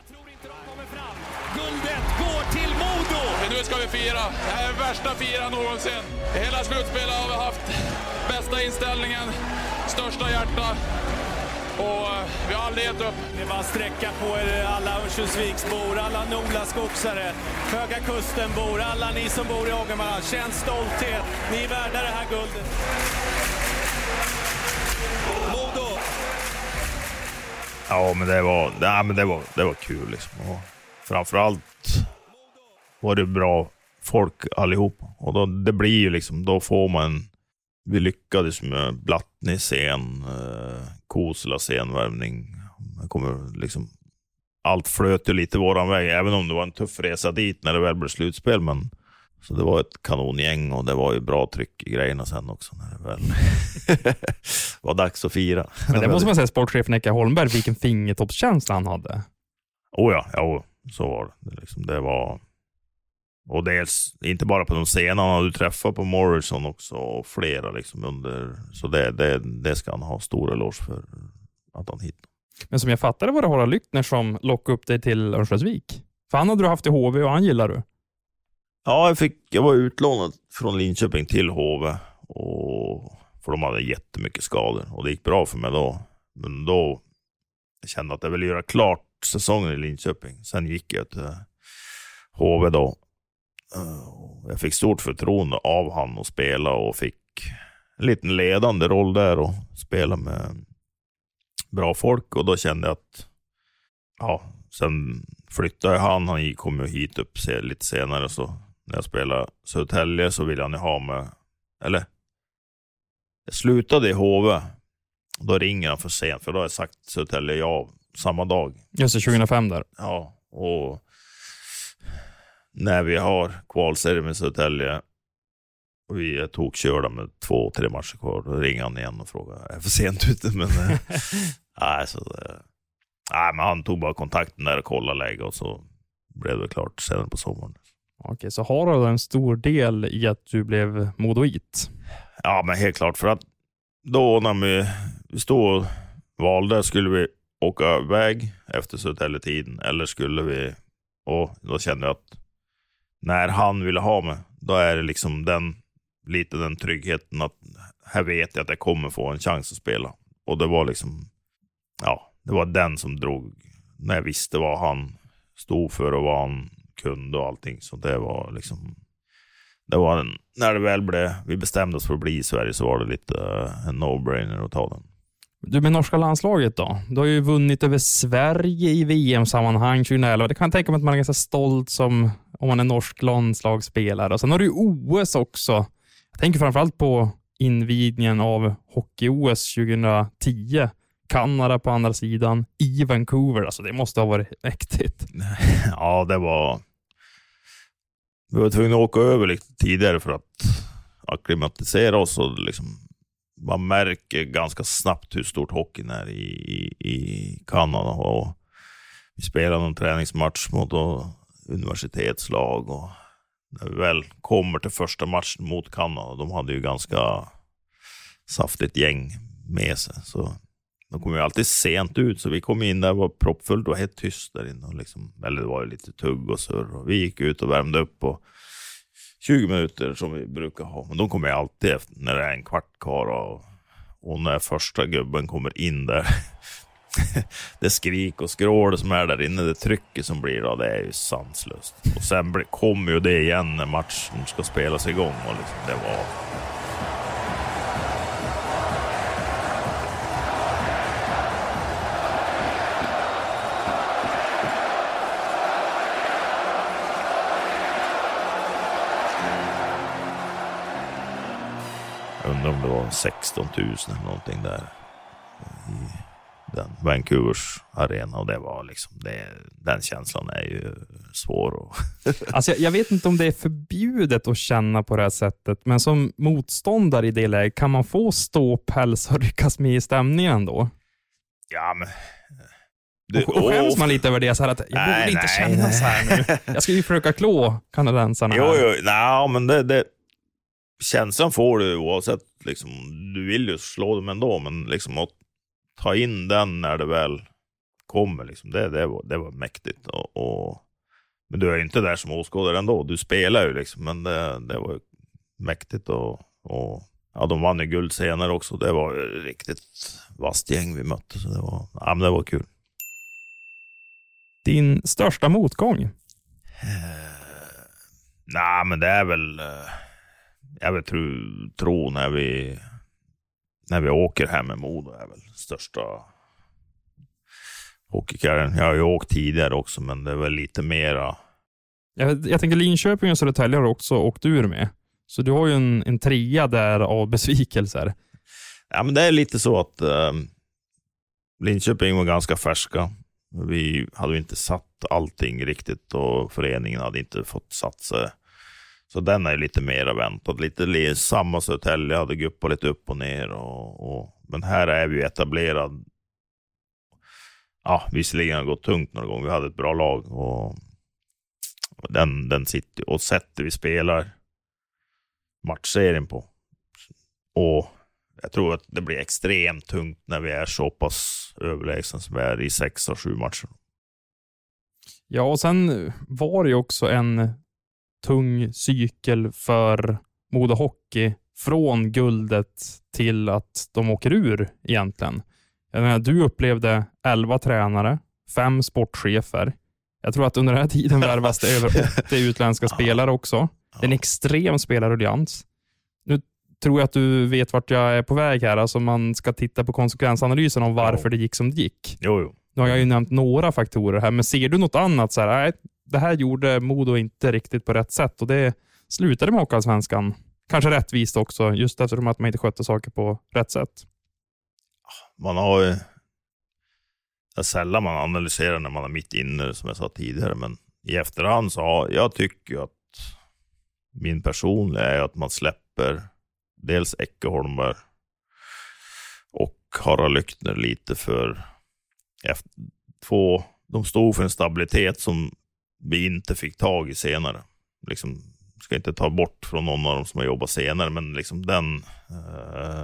Guldet går till Modo! Nu ska vi fira. Det här är värsta fira någonsin. Hela slutspelet har vi haft bästa inställningen, största hjärta och vi har aldrig gett upp. Det var sträcka på er alla Örnsköldsviksbor, alla Nolaskogsare, Höga Kustenbor, alla ni som bor i Ångermanland. Känn stolthet. Ni är värda det här guldet. Modo! Ja, men det var, ja, men det var, det var kul liksom. Och framförallt var det bra folk allihop. Och då, det blir ju liksom, då får man, vi lyckades med Blattny scen, eh, Kosela scenvärvning. Man kommer liksom, allt flöt ju lite våran väg, även om det var en tuff resa dit när det väl blev slutspel. Men så det var ett kanongäng och det var ju bra tryck i grejerna sen också när det väl var dags att fira. Men det måste man säga, sportchefen Eka Holmberg, vilken fingertoppskänsla han hade. Oh ja, ja, så var det. Det, liksom, det var... Och dels, inte bara på de scenerna, han hade träffat på Morrison också och flera liksom under... Så det, det, det ska han ha stor eloge för att han hittade. Men som jag fattade var det Harald Lyckner som lockade upp dig till Örnsköldsvik. För han hade du haft i H V och han gillar du. Ja, jag, fick, jag var utlånad från Linköping till H V. Och, för de hade jättemycket skador. Och det gick bra för mig då. Men då jag kände att jag ville göra klart säsongen i Linköping. Sen gick jag till H V då. Jag fick stort förtroende av han att spela och fick en liten ledande roll där och spela med bra folk. Och då kände jag att ja, sen flyttade han. Han kom ju hit upp lite senare, så när jag spelade Södertälje så ville han ju ha med, eller jag slutade i H V. Då ringer han för sent, för då har jag sagt Södertälje ja samma dag. Just det, tjugohundrafem där. Ja, och när vi har kvalserie med Södertälje och vi är tokkörda med två, tre matcher kvar, då ringer han igen och frågar, jag är för sent ute, men nej, så det, nej, men han tog bara kontakten där och kollade läge och så blev det klart senare på sommaren. Okej, så har du en stor del i att du blev modoit? Ja, men helt klart, för att då när vi, vi stod och valde, skulle vi åka iväg efter Södertälje-tiden eller skulle vi, och då kände jag att när han ville ha mig, då är det liksom den, lite den tryggheten att här vet jag att jag kommer få en chans att spela. Och det var liksom, ja, det var den som drog, när jag visste vad han stod för och vad han kunde och allting. Så det var liksom, det var en, när det väl blev, vi bestämde oss för att bli i Sverige, så var det lite uh, en no-brainer att ta den. Du, med norska landslaget då? Du har ju vunnit över Sverige i V M-sammanhang tjugoelva. Det kan jag tänka mig att man är ganska stolt som om man är norsk landslagsspelare. Och sen har du ju O S också. Jag tänker framförallt på invigningen av hockey-O S tjugohundratio. Kanada på andra sidan, i Vancouver. Alltså det måste ha varit mäktigt. Ja, det var... Vi var tvungna att åka över lite tidigare för att akklimatisera oss och liksom... Man märker ganska snabbt hur stort hockeyn är i, i, i Kanada. Och vi spelade en träningsmatch mot universitetslag. Och när vi väl kommer till första matchen mot Kanada, de hade ju ganska saftigt gäng med sig. Så de kom ju alltid sent ut. Så vi kom in där, var proppfullt och helt tyst där inne. Och liksom, eller det var ju lite tugg och surr. Och vi gick ut och värmde upp och tjugo minuter som vi brukar ha. Men de kommer alltid efter när det är en kvart kvar. Och, och när första gubben kommer in där. Det skrik och skrål som är där inne. Det trycket som blir då, det är ju sanslöst. Och sen blir, kommer ju det igen när matchen ska spelas igång. Och liksom, det var... Jag undrar om det var sexton tusen eller någonting där i den Vancouvers arena, och det var liksom det, den känslan är ju svår att... Alltså jag, jag vet inte om det är förbjudet att känna på det här sättet, men som motståndare i det läget, kan man få stå päls och ryckas med i stämningen då? Ja, men... Det, och, och skäms man lite över det så här att jag nej, borde inte nej, känna nej. Så här nu. Jag ska ju försöka klå kanadensarna jo, här. Jo, nej, men det... det... Känslan får du oavsett, liksom, du vill ju slå dem ändå, men liksom att ta in den när det väl kommer, liksom, det, det, var, det var mäktigt. Och, och, men du är ju inte där som åskådare ändå, du spelar ju liksom, men det, det var mäktigt. Och, och ja, de vann ju guld senare också, det var ju riktigt vast gäng vi mötte, så det var, ja, men det var kul. Din största motgång? Eh, nej, men det är väl... Eh, Jag vill tro, tro när vi när vi åker hem med Modo är väl största hockeykarriären. Jag har ju åkt tidigare också, men det är väl lite mera. Jag, jag tänker Linköping och Södertälje har också åkt ur med. Så du har ju en, en trea där av besvikelser. Ja, men det är lite så att eh, Linköping var ganska färska. Vi hade inte satt allting riktigt och föreningen hade inte fått satsa. Så den är lite mer väntad. Lite samma Södertälje hade guppat lite upp och ner. Och, och, men här är vi etablerad. Ja, visserligen har det gått tungt några gånger. Vi hade ett bra lag. Och, och den, den sitter. Och sätter vi spelar matchserien på. Och jag tror att det blir extremt tungt när vi är så pass överlägsna som vi är i sex och sju matcher. Ja, och sen var det ju också en tung cykel för Modo Hockey från guldet till att de åker ur egentligen. Jag menar, du upplevde elva tränare, fem sportchefer. Jag tror att under den här tiden värvas det över åttio utländska spelare också. Det är en extrem spelarruljans. Nu tror jag att du vet vart jag är på väg här. Alltså man ska titta på konsekvensanalysen om varför det gick som det gick. Jo, jo. Nu har jag ju nämnt några faktorer här, men ser du något annat så här, nej, det här gjorde Modo inte riktigt på rätt sätt och det slutade med Hockeyallsvenskan. Kanske rättvist också, just eftersom att man inte skötte saker på rätt sätt. Man har ju är sällan man analyserar när man är mitt inne, som jag sa tidigare, men i efterhand så har, jag tycker att min personliga är att man släpper dels Ecke Holmberg och Harald Lyckner lite för efter, två, de stod för en stabilitet som vi inte fick tag i senare. Liksom, ska inte ta bort från någon av dem som har jobbat senare, men liksom den uh,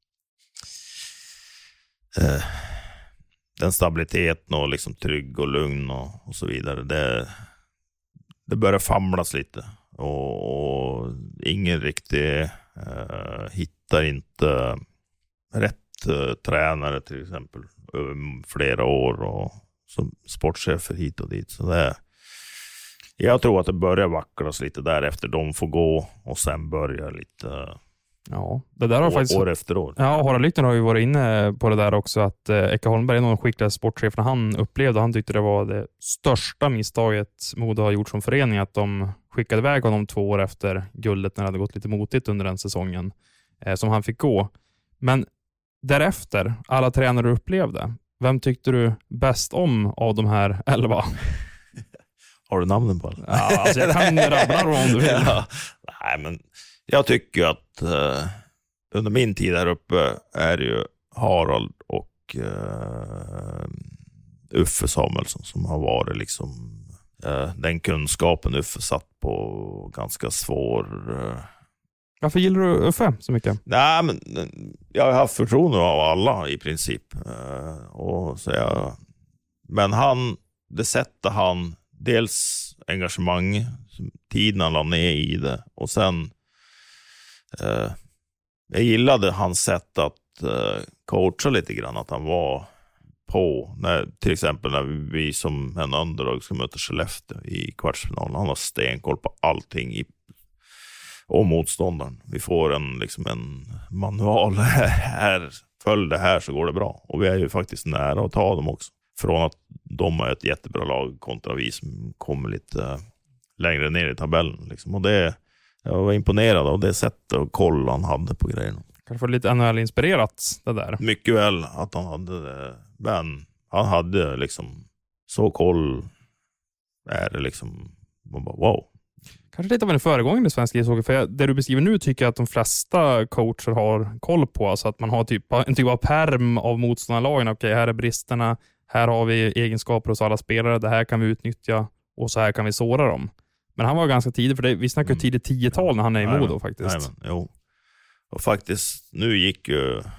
uh, den stabiliteten och liksom trygg och lugn och, och så vidare, det, det börjar famlas lite och, och ingen riktigt uh, hittar inte rätt uh, tränare till exempel över flera år och som sportchefer hit och dit, så det, jag tror att det börjar vacklas lite där efter de får gå och sen börjar lite ja, det där har år, faktiskt, år efter år. Ja, Harald Lyckner har ju varit inne på det där också, att eh, Ecke Holmberg är någon skickliga sportcheferna han upplevde. Han tyckte det var det största misstaget Modo har gjort som förening, att de skickade iväg honom två år efter guldet när det hade gått lite motigt under den säsongen eh, som han fick gå. Men därefter, alla tränare upplevde, vem tyckte du bäst om av de här elva? Har du namnen på alla? Ja, alltså jag kan rabbla dem om du vill. Ja, nej, men jag tycker att uh, under min tid här uppe är det ju Harald och uh, Uffe Samuelsson som har varit liksom uh, den kunskapen Uffe satt på ganska svår. Uh... Varför gillar du Uffe så mycket? Nej, men jag har haft förtroende av alla i princip. Uh, och så jag, men han, det sätter han dels engagemang, tiden han la ner i det, och sen eh, jag gillade hans sätt att eh, coacha lite grann, att han var på, när, till exempel när vi som en underlag ska möta Skellefteå i kvartsfinalen, han har stenkoll på allting i, om motståndaren. Vi får en, liksom en manual här, följ det här så går det bra, och vi är ju faktiskt nära att ta dem också. Från att de är ett jättebra lag kontra vi som kommer lite längre ner i tabellen. Liksom. Och det, jag var imponerad av det sättet och koll han hade på grejerna. Kanske lite N H L-inspirerat det där. Mycket väl att han hade det. Men han hade liksom så koll är det liksom, man bara wow. Kanske lite av en föregångare i svensk ishockey, för det du beskriver nu tycker jag att de flesta coacher har koll på. Alltså att man har typ, en typ av perm av motståndarlagen. Okej, här är bristerna. Här har vi egenskaper hos alla spelare. Det här kan vi utnyttja och så här kan vi såra dem. Men han var ganska tidig, för det, vi snackar mm. tidigt tiotal när han är i Modo Amen. faktiskt. Amen. Jo. Och faktiskt, nu gick ju uh,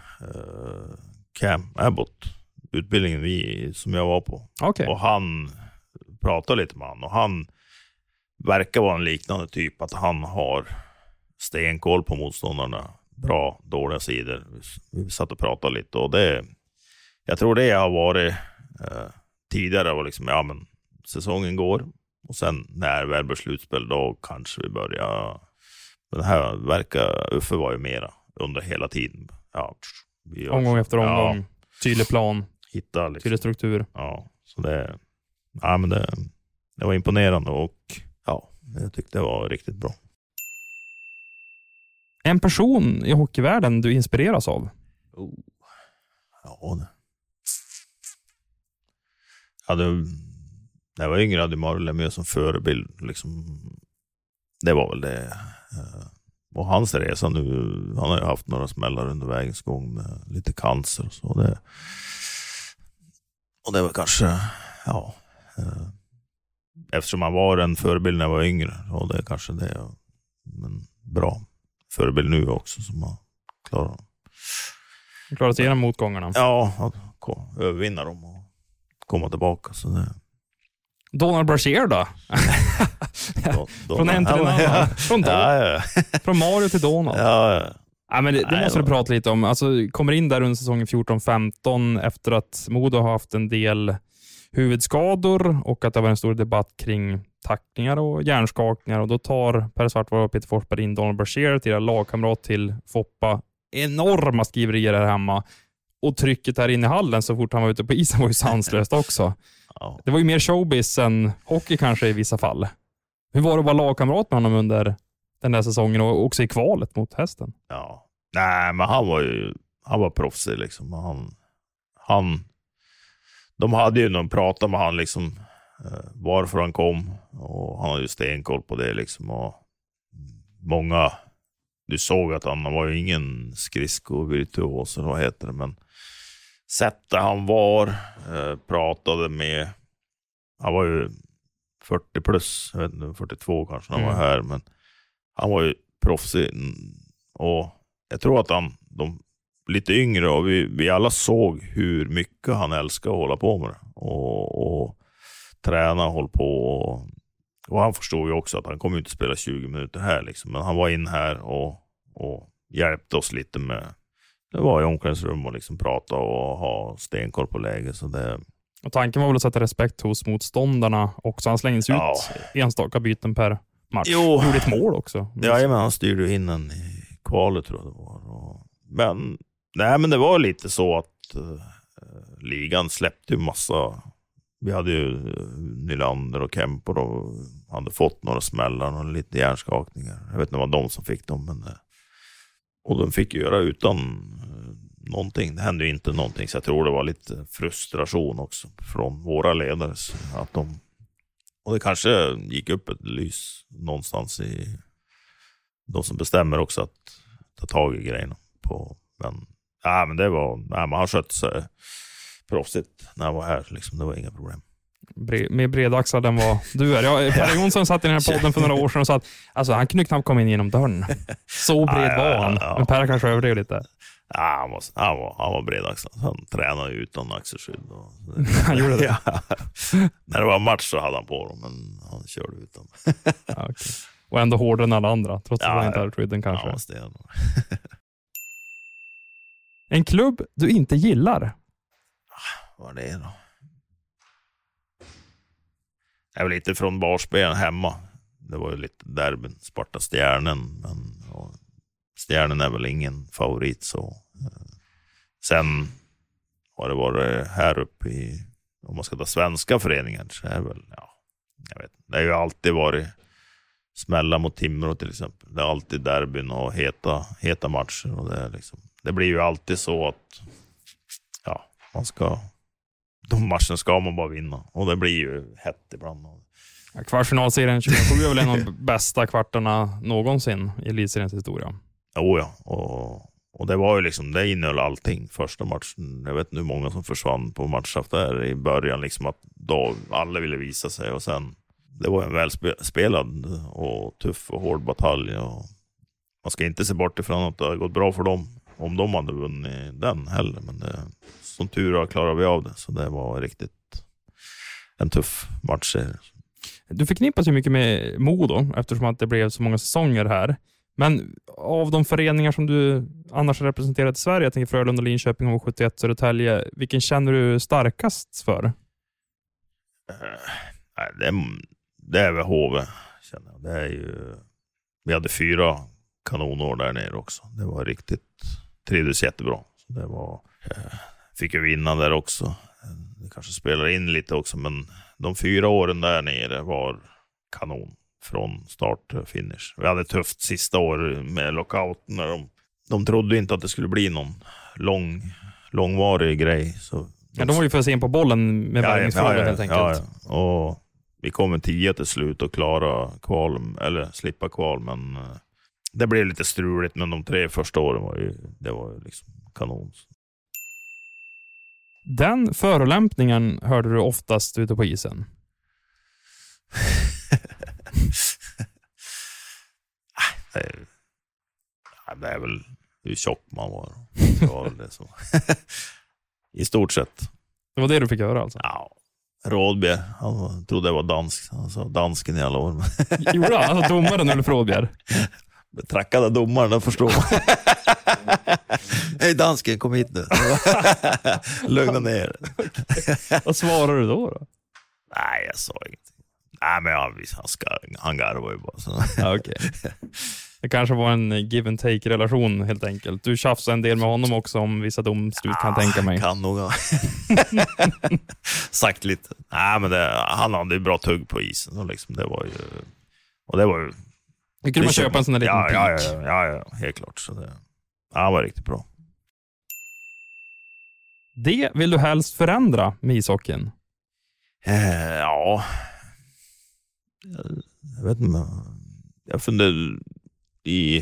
Cam Abbott, utbildningen vi, som jag var på. Okay. Och han pratade lite med han. Och han verkar vara en liknande typ, att han har stenkoll på motståndarna. Bra, dåliga sidor. Vi satt och pratade lite, och det, jag tror det har varit uh, tidigare var liksom, ja men säsongen går. Och sen när väl blir slutspel, då kanske vi börjar. Men det här verkar Uffe var ju mera under hela tiden. Ja, vi gör, omgång efter omgång. Ja, tydlig plan. Hitta liksom. Tydlig struktur. Ja, så det, ja, men det, det var imponerande, och ja, jag tyckte det var riktigt bra. En person i hockeyvärlden du inspireras av? Oh. Ja, det. Ja, det när jag var yngre hade Marley med som förebild. Liksom, det var väl det. Och hans resa nu, han har ju haft några smällar under vägens gång med lite cancer och så. Det, och det var kanske, ja, eftersom han var en förebild när jag var yngre, och det är kanske det. Men bra förebild nu också som har klarat. Klarat sig igenom motgångarna. Ja, att övervinna dem och komma tillbaka. Så det. Donald Brashear då? Don, Don, Från en till en annan. Ja. Från, ja, ja. Från Mario till Donald. Ja, ja. Ja, men det, det måste du prata lite om. Alltså, kommer in där under säsongen fjorton femton efter att Modo har haft en del huvudskador och att det var en stor debatt kring tacklingar och hjärnskakningar, och då tar Per Svartvall och Peter Forsberg in Donald Brashear till lagkamrat till Foppa. Enorma skriverier här hemma, och trycket här inne i hallen så fort han var ute på isen var ju sanslöst också. Ja. Det var ju mer showbiz än hockey kanske i vissa fall. Hur var det att vara lagkamrat med honom under den där säsongen och också i kvalet mot Hästen? Ja, nej, men han var ju han var proffsig liksom. Han, han de hade ju någon prata med han liksom uh, varför han kom, och han hade ju stenkoll på det liksom, och många, du såg att han var ju ingen skridsko-virtuos eller vad heter det, men sättet han var, uh, pratade med, han var ju fyrtio plus, jag vet inte, fyrtiotvå kanske när han mm. var här, men han var ju proffsig, och jag tror att han, de lite yngre, och vi, vi alla såg hur mycket han älskar att hålla på med det, och, och träna och hålla på, och, och han förstod ju också att han kommer inte spela tjugo minuter här liksom, men han var in här och, och hjälpte oss lite med, det var i omklädningsrum och liksom prata och ha stenkoll på läge, så det. Och tanken var väl att sätta respekt hos motståndarna också. Han slängdes ja. ut enstaka byten per match. Jo. Gjorde ett mål också. Ja, men han styrde in en i kvalet tror jag det var. Och, men, nej, men det var lite så att uh, ligan släppte ju massa. Vi hade ju uh, Nylander och Kemper och hade fått några smällar och lite hjärnskakningar. Jag vet inte vad de som fick dem, men uh, och de fick göra utan uh, någonting. Det hände ju inte någonting, så jag tror det var lite frustration också från våra ledare, att de, och det kanske gick upp ett lys någonstans i de som bestämmer också att ta tag i grejerna på, men ja, men det var, nej, men han skötte sig proffsigt när han var här liksom, det var inga problem. Bre- med bredaxad den var du är. Jag, Per Jonsson satt i den här podden för några år sedan och sa att alltså, han kunde knappt komma in genom dörren. Så bred var han. Ja, ja, ja. Men Per kanske överdrev lite. Ja, han var, han var, han var bredaxad. Han tränade utan axelskydd. Och, han gjorde det? Ja. När det var match så hade han på dem, men han körde utan. Ja, okay. Och ändå hårdare än alla andra, trots att ja, han inte hade skydden kanske. Ja, det är en klubb du inte gillar? Vad är det då? Jag är väl lite från barspelen hemma. Det var ju lite derbyn, Sparta Stjärnen, men och Stjärnen är väl ingen favorit så. Sen har det varit här uppe i, om man ska ta svenska föreningar, så är det väl, ja, jag vet, det har ju alltid varit smälla mot Timrå till exempel. Det är alltid derbyn och heta, heta matcher, och det är liksom, det blir ju alltid så att ja, man ska, de matcherna ska man bara vinna, och det blir ju hett ibland. Ja, kvartsfinalserien tjugohundrasju är väl en av de bästa kvartarna någonsin i elitseriens historia. Jo ja, och, och det var ju liksom, det innehöll allting. Första matchen, jag vet inte hur många som försvann på matchsaft där i början, liksom att då alla ville visa sig, och sen det var en välspelad och tuff och hård batalj, och man ska inte se bort ifrån att det har gått bra för dem om de hade vunnit den heller, men det, som tur har klarar vi av det, så det var riktigt en tuff match. Du förknippas ju mycket med Modo eftersom att det blev så många säsonger här. Men av de föreningar som du annars har representerat i Sverige, jag tänker Frölunda, Linköping, H sjuttioett, Södertälje, vilken känner du starkast för? Uh, det, det är väl H V, känner jag. Det är ju, vi hade fyra kanonår där nere också. Det var riktigt, trivdes jättebra. Så det var, uh, fick ju vinna där också. Det kanske spelar in lite också, men de fyra åren där nere var kanon från start till finish. Vi hade tufft sista år med lockout när de, de trodde inte att det skulle bli någon lång, långvarig grej. Så de, ja, de var ju för sen på bollen med bärgningsfrågan ja, ja, helt enkelt. Ja, ja. Och vi kom en tio till slut och klara kval, eller slippa kval, men det blev lite struligt, men de tre första åren var ju, det var ju liksom kanon. Den förolämpningen hörde du oftast ute på isen? det, är, det är väl hur tjock man var. Det var det så. I stort sett. Det var det du fick höra alltså? Ja. Rådbjer, han trodde jag var dansk. Han sa dansken i alla år. Gjorde han? Alltså domaren eller Rådbjer? Betrackade domaren, det förstår man. Hej dansken, kom hit nu. Lugna ner. Vad svarar du då då? Nej, jag sa ingenting. Nej, men han, han, ska, han garvar ju bara. Så. Ja, okay. Det kanske var en give and take relation helt enkelt. Du tjafsade en del med honom också om vissa domslut, ja, kan jag tänka mig. Kan nog ha sagt lite. Nej, men det, han hade ju bra tugg på isen. Och liksom, det var ju... Och det var ju... Det kunde man köpa en sån där liten ja, pik. Ja, ja, ja, ja, helt klart. Så det, ja, han var riktigt bra. Det vill du helst förändra med ishockeyn? Eh, ja. Jag vet inte. Jag funderar i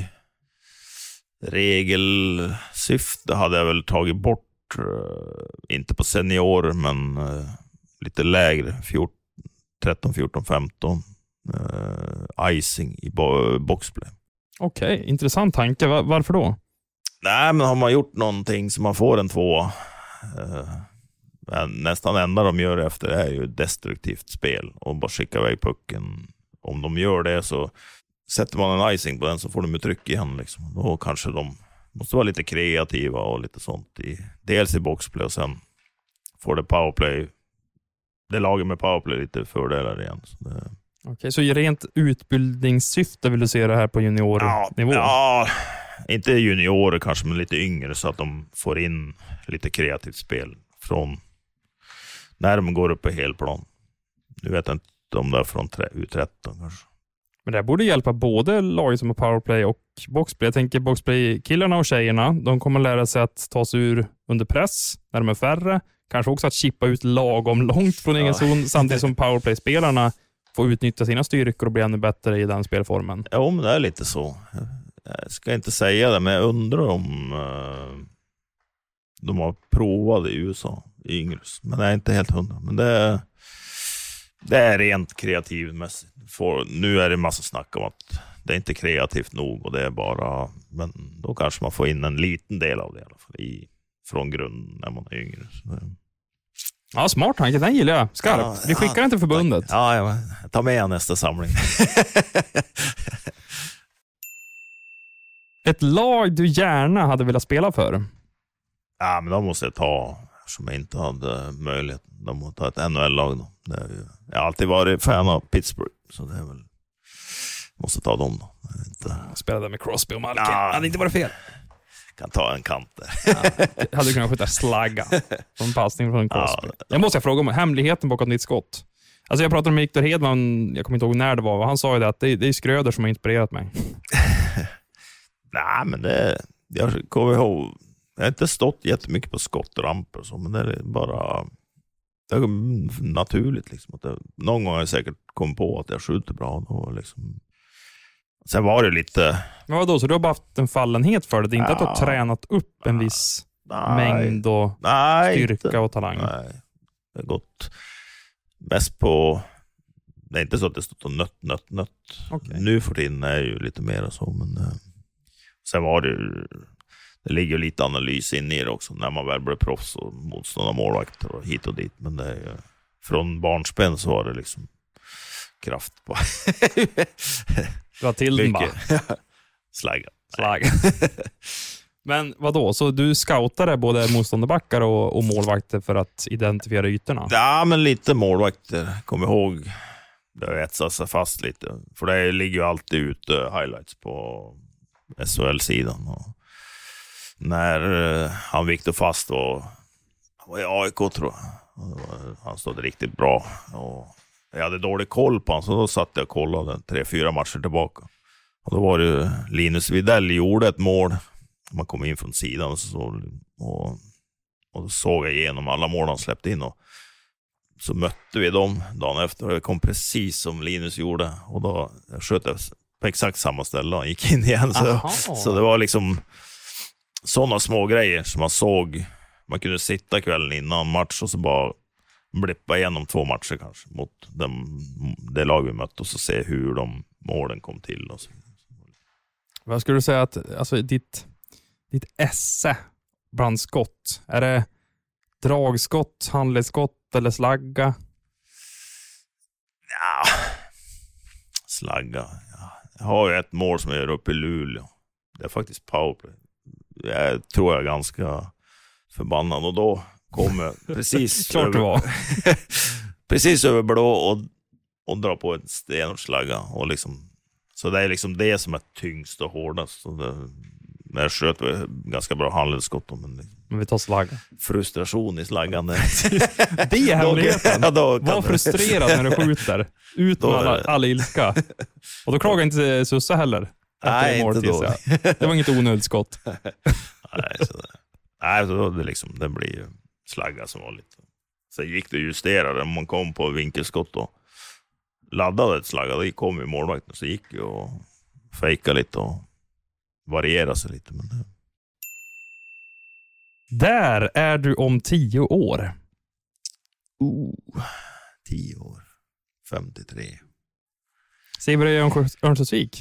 regelsyfte hade jag väl tagit bort, inte på seniorer, men lite lägre, tretton, fjorton, femton uh, icing i bo- boxplay. Okej, okay, intressant tanke. Var- varför då? Nej, men har man gjort någonting så man får en två, uh, nästan enda de gör efter är ju destruktivt spel och bara skicka iväg pucken. Om de gör det så sätter man en icing på den så får de ju tryck igen liksom. Då kanske de måste vara lite kreativa och lite sånt i, dels i boxplay och sen får det powerplay, det laget med powerplay lite fördelar igen. Så det... Okej, okay, så i rent utbildningssyfte vill du se det här på juniornivå? Ja, ja, inte juniorer kanske, men lite yngre så att de får in lite kreativt spel från när de går upp i helplan. Nu vet jag inte om det är från U tretton kanske. Men det borde hjälpa både laget som har powerplay och boxplay. Jag tänker boxplay-killarna och tjejerna, de kommer lära sig att ta sig ur under press när de är färre. Kanske också att chippa ut lagom långt från egen zon, samtidigt som powerplay-spelarna får utnyttja sina styrkor och bli ännu bättre i den spelformen. Ja, men det är lite så. Jag ska inte säga det, men jag undrar om uh, de har provat i U S A i yngres. Men det är inte helt hundra. Men det är, det är rent kreativmässigt. För nu är det en massa snack om att det är inte kreativt nog och det är bara, men då kanske man får in en liten del av det i alla fall i, från grund när man är yngre. Så det... Ja, smart tanke, den gillar jag. Skarpt. Ja, vi skickar ja, den till förbundet. Ja, jag tar med nästa samling. Ett lag du gärna hade velat spela för? Ja, men de måste jag ta, som jag inte hade möjlighet. De måste ta ett N H L-lag då. Det är ju, jag har alltid varit fan av Pittsburgh, så det är väl, måste ta dem då. Inte... Spelade med Crosby och Malkin. Ja, hade inte varit fel. Kan ta en kant där. Ja, hade du kunnat skjuta slagga från passning från Crosby. Ja, jag måste fråga om hemligheten bakom ditt skott. Alltså jag pratade med Victor Hedman, jag kommer inte ihåg när det var, och han sa ju det att det, det är Skröder som har inspirerat mig. Nej, men det, jag kommer ihåg, jag har inte stått jättemycket på skottramper och så, men det är bara det är naturligt liksom. Att det, någon gång har jag säkert kommit på att jag skjuter bra då, liksom. Sen var det lite... Men vadå, så du har bara haft en fallenhet för det? Det är inte ja, att du har tränat upp en viss nej, mängd och nej, styrka inte, och talang? Nej, det har gått mest på... Det är inte så att det står på nött, nött, nött. Okay. Nu för tiden är ju lite mer så, men... Sen var det... Det ligger lite analys in i det också när man väl blir proffs och motståndar målvakter och hit och dit. Men det är ju... Från barnsben så var det liksom kraft på... Dra till den bara. Slagga. Slagga. Men vad då? Så du scoutade både motståndarbackar och, och målvakter för att identifiera ytorna? Ja, men lite målvakter. Kom ihåg, det har etsat sig fast lite. För det ligger ju alltid ute highlights på S H L-sidan. Och när uh, han Victor Fast var, var i A I K tror jag. Han stod riktigt bra. Och jag hade dålig koll på honom, så då satt jag och kollade tre, fyra matcher tillbaka. Och då var det Linus Widell gjorde ett mål. Man kom in från sidan och så, och, och då såg jag igenom alla mål han släppte in. Och så mötte vi dem dagen efter och det kom precis som Linus gjorde. Och då sköt jag på exakt samma ställe och gick in igen. Så, så det var liksom sådana små grejer som man såg. Man kunde sitta kvällen innan match och så bara blippa igenom två matcher kanske mot dem, det lag vi mött och så se hur de målen kom till. Och så. Vad skulle du säga att alltså, ditt, ditt esse bland skott, är det dragskott, handledsskott eller slagga? Ja, slagga. Ja. Jag har ju ett mål som jag gör uppe i Luleå. Det är faktiskt powerplay. Jag tror jag är ganska förbannad och då kommer precis Klart det var. precis över blå och, och dra på ett stenhårdsslagga och liksom, så det är liksom det som är tyngst och hårdast. Så det, när jag sköt ganska bra handledsskott, men, liksom, men vi tar slagga. Frustration i slaggan. Det är hemligheten. Ja, var frustrerad när du skjuter. Ut med alla, all ilska. Och då klagar inte Sussa heller. Nej, inte då. Det var inget onödigt skott. Nej, så det, nej, så det, liksom, det blir ju slagga som var lite. Sen gick det justera det. Man kom på vinkelskott och laddade ett slagga. Då kom ju målvakten, så gick ju och fejka lite och variera sig lite. Men det... Där är du om tio år. Oh, tio år. femtiotre. Säger vi det i Örnsköldsvik?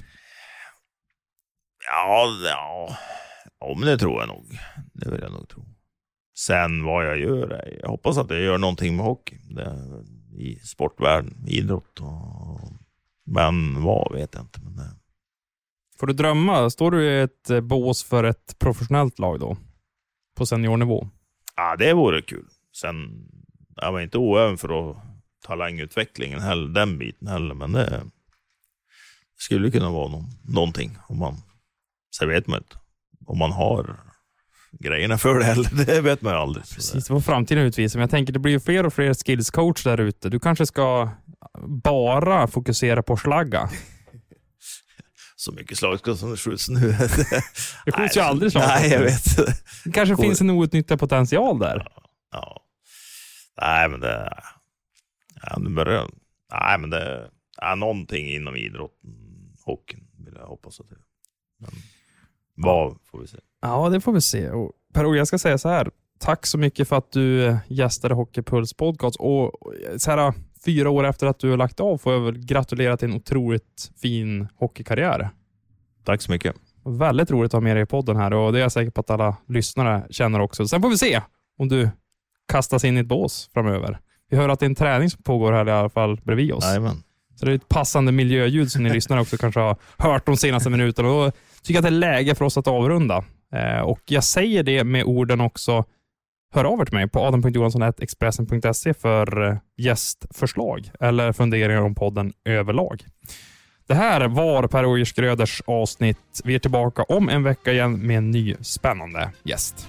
Ja, ja. Ja, men det tror jag nog. Det vill jag nog tro. Sen vad jag gör, jag hoppas att jag gör någonting med hockey. Det, i sportvärlden, idrott och... Men vad vet jag inte. Men det... Får du drömma? Står du i ett bås för ett professionellt lag då? På seniornivå? Ja, det vore kul. Sen, jag var inte oäven för att talangutvecklingen heller, den biten heller, men det skulle kunna vara någon, någonting om man, så vet man inte om man har grejerna för det heller, det vet man ju aldrig. Precis, det var framtiden utvisar, men jag tänker det blir ju fler och fler skillscoach där ute. Du kanske ska bara fokusera på slagga. Så mycket slagskott som det skjuts nu. Det skjuts ju aldrig slagskott. Nej, jag vet. Det kanske Går. finns en outnyttjad potential där. Ja, ja. Nej, men det... Ja, det börjar... Nej, men det är någonting inom idrotten, hockeyn, vill jag hoppas att det. Men vad får vi se? Ja, det får vi se. Och Per, jag ska säga så här. Tack så mycket för att du gästade Hockeypuls podcast. Och så här, fyra år efter att du har lagt av får jag väl gratulera till en otroligt fin hockeykarriär. Tack så mycket. Väldigt roligt att ha med dig i podden här. Och det är jag säker på att alla lyssnare känner också. Sen får vi se om du kastas in i ett bås framöver. Vi hör att det är en träning som pågår här i alla fall bredvid oss. Jajamän. Så det är ett passande miljöljud som ni lyssnare också kanske har hört de senaste minuterna. Och då tycker jag att det är läge för oss att avrunda. Eh, och jag säger det med orden också. Hör av er till mig på adam punkt johansson snabel-a expressen punkt se för gästförslag eller funderingar om podden överlag. Det här var Per Skröders avsnitt. Vi är tillbaka om en vecka igen med en ny spännande gäst.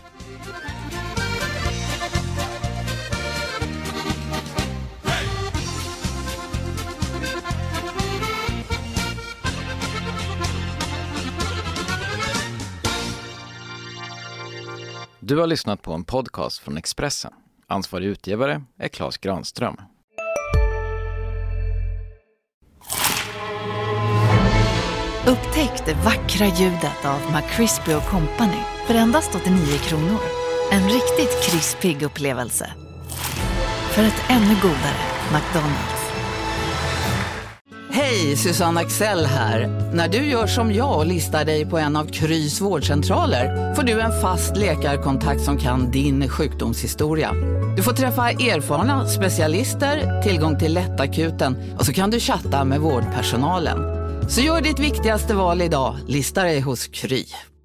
Du har lyssnat på en podcast från Expressen. Ansvarig utgivare är Claes Granström. Upptäck det vackra ljudet av McCrispy och Company för endast åttionio kronor. En riktigt krispig upplevelse. För ett ännu godare McDonald's. Hej, Susanne Axel här. När du gör som jag och listar dig på en av Krys vårdcentraler får du en fast läkarkontakt som kan din sjukdomshistoria. Du får träffa erfarna specialister, tillgång till lättakuten och så kan du chatta med vårdpersonalen. Så gör ditt viktigaste val idag, listar dig hos Kry.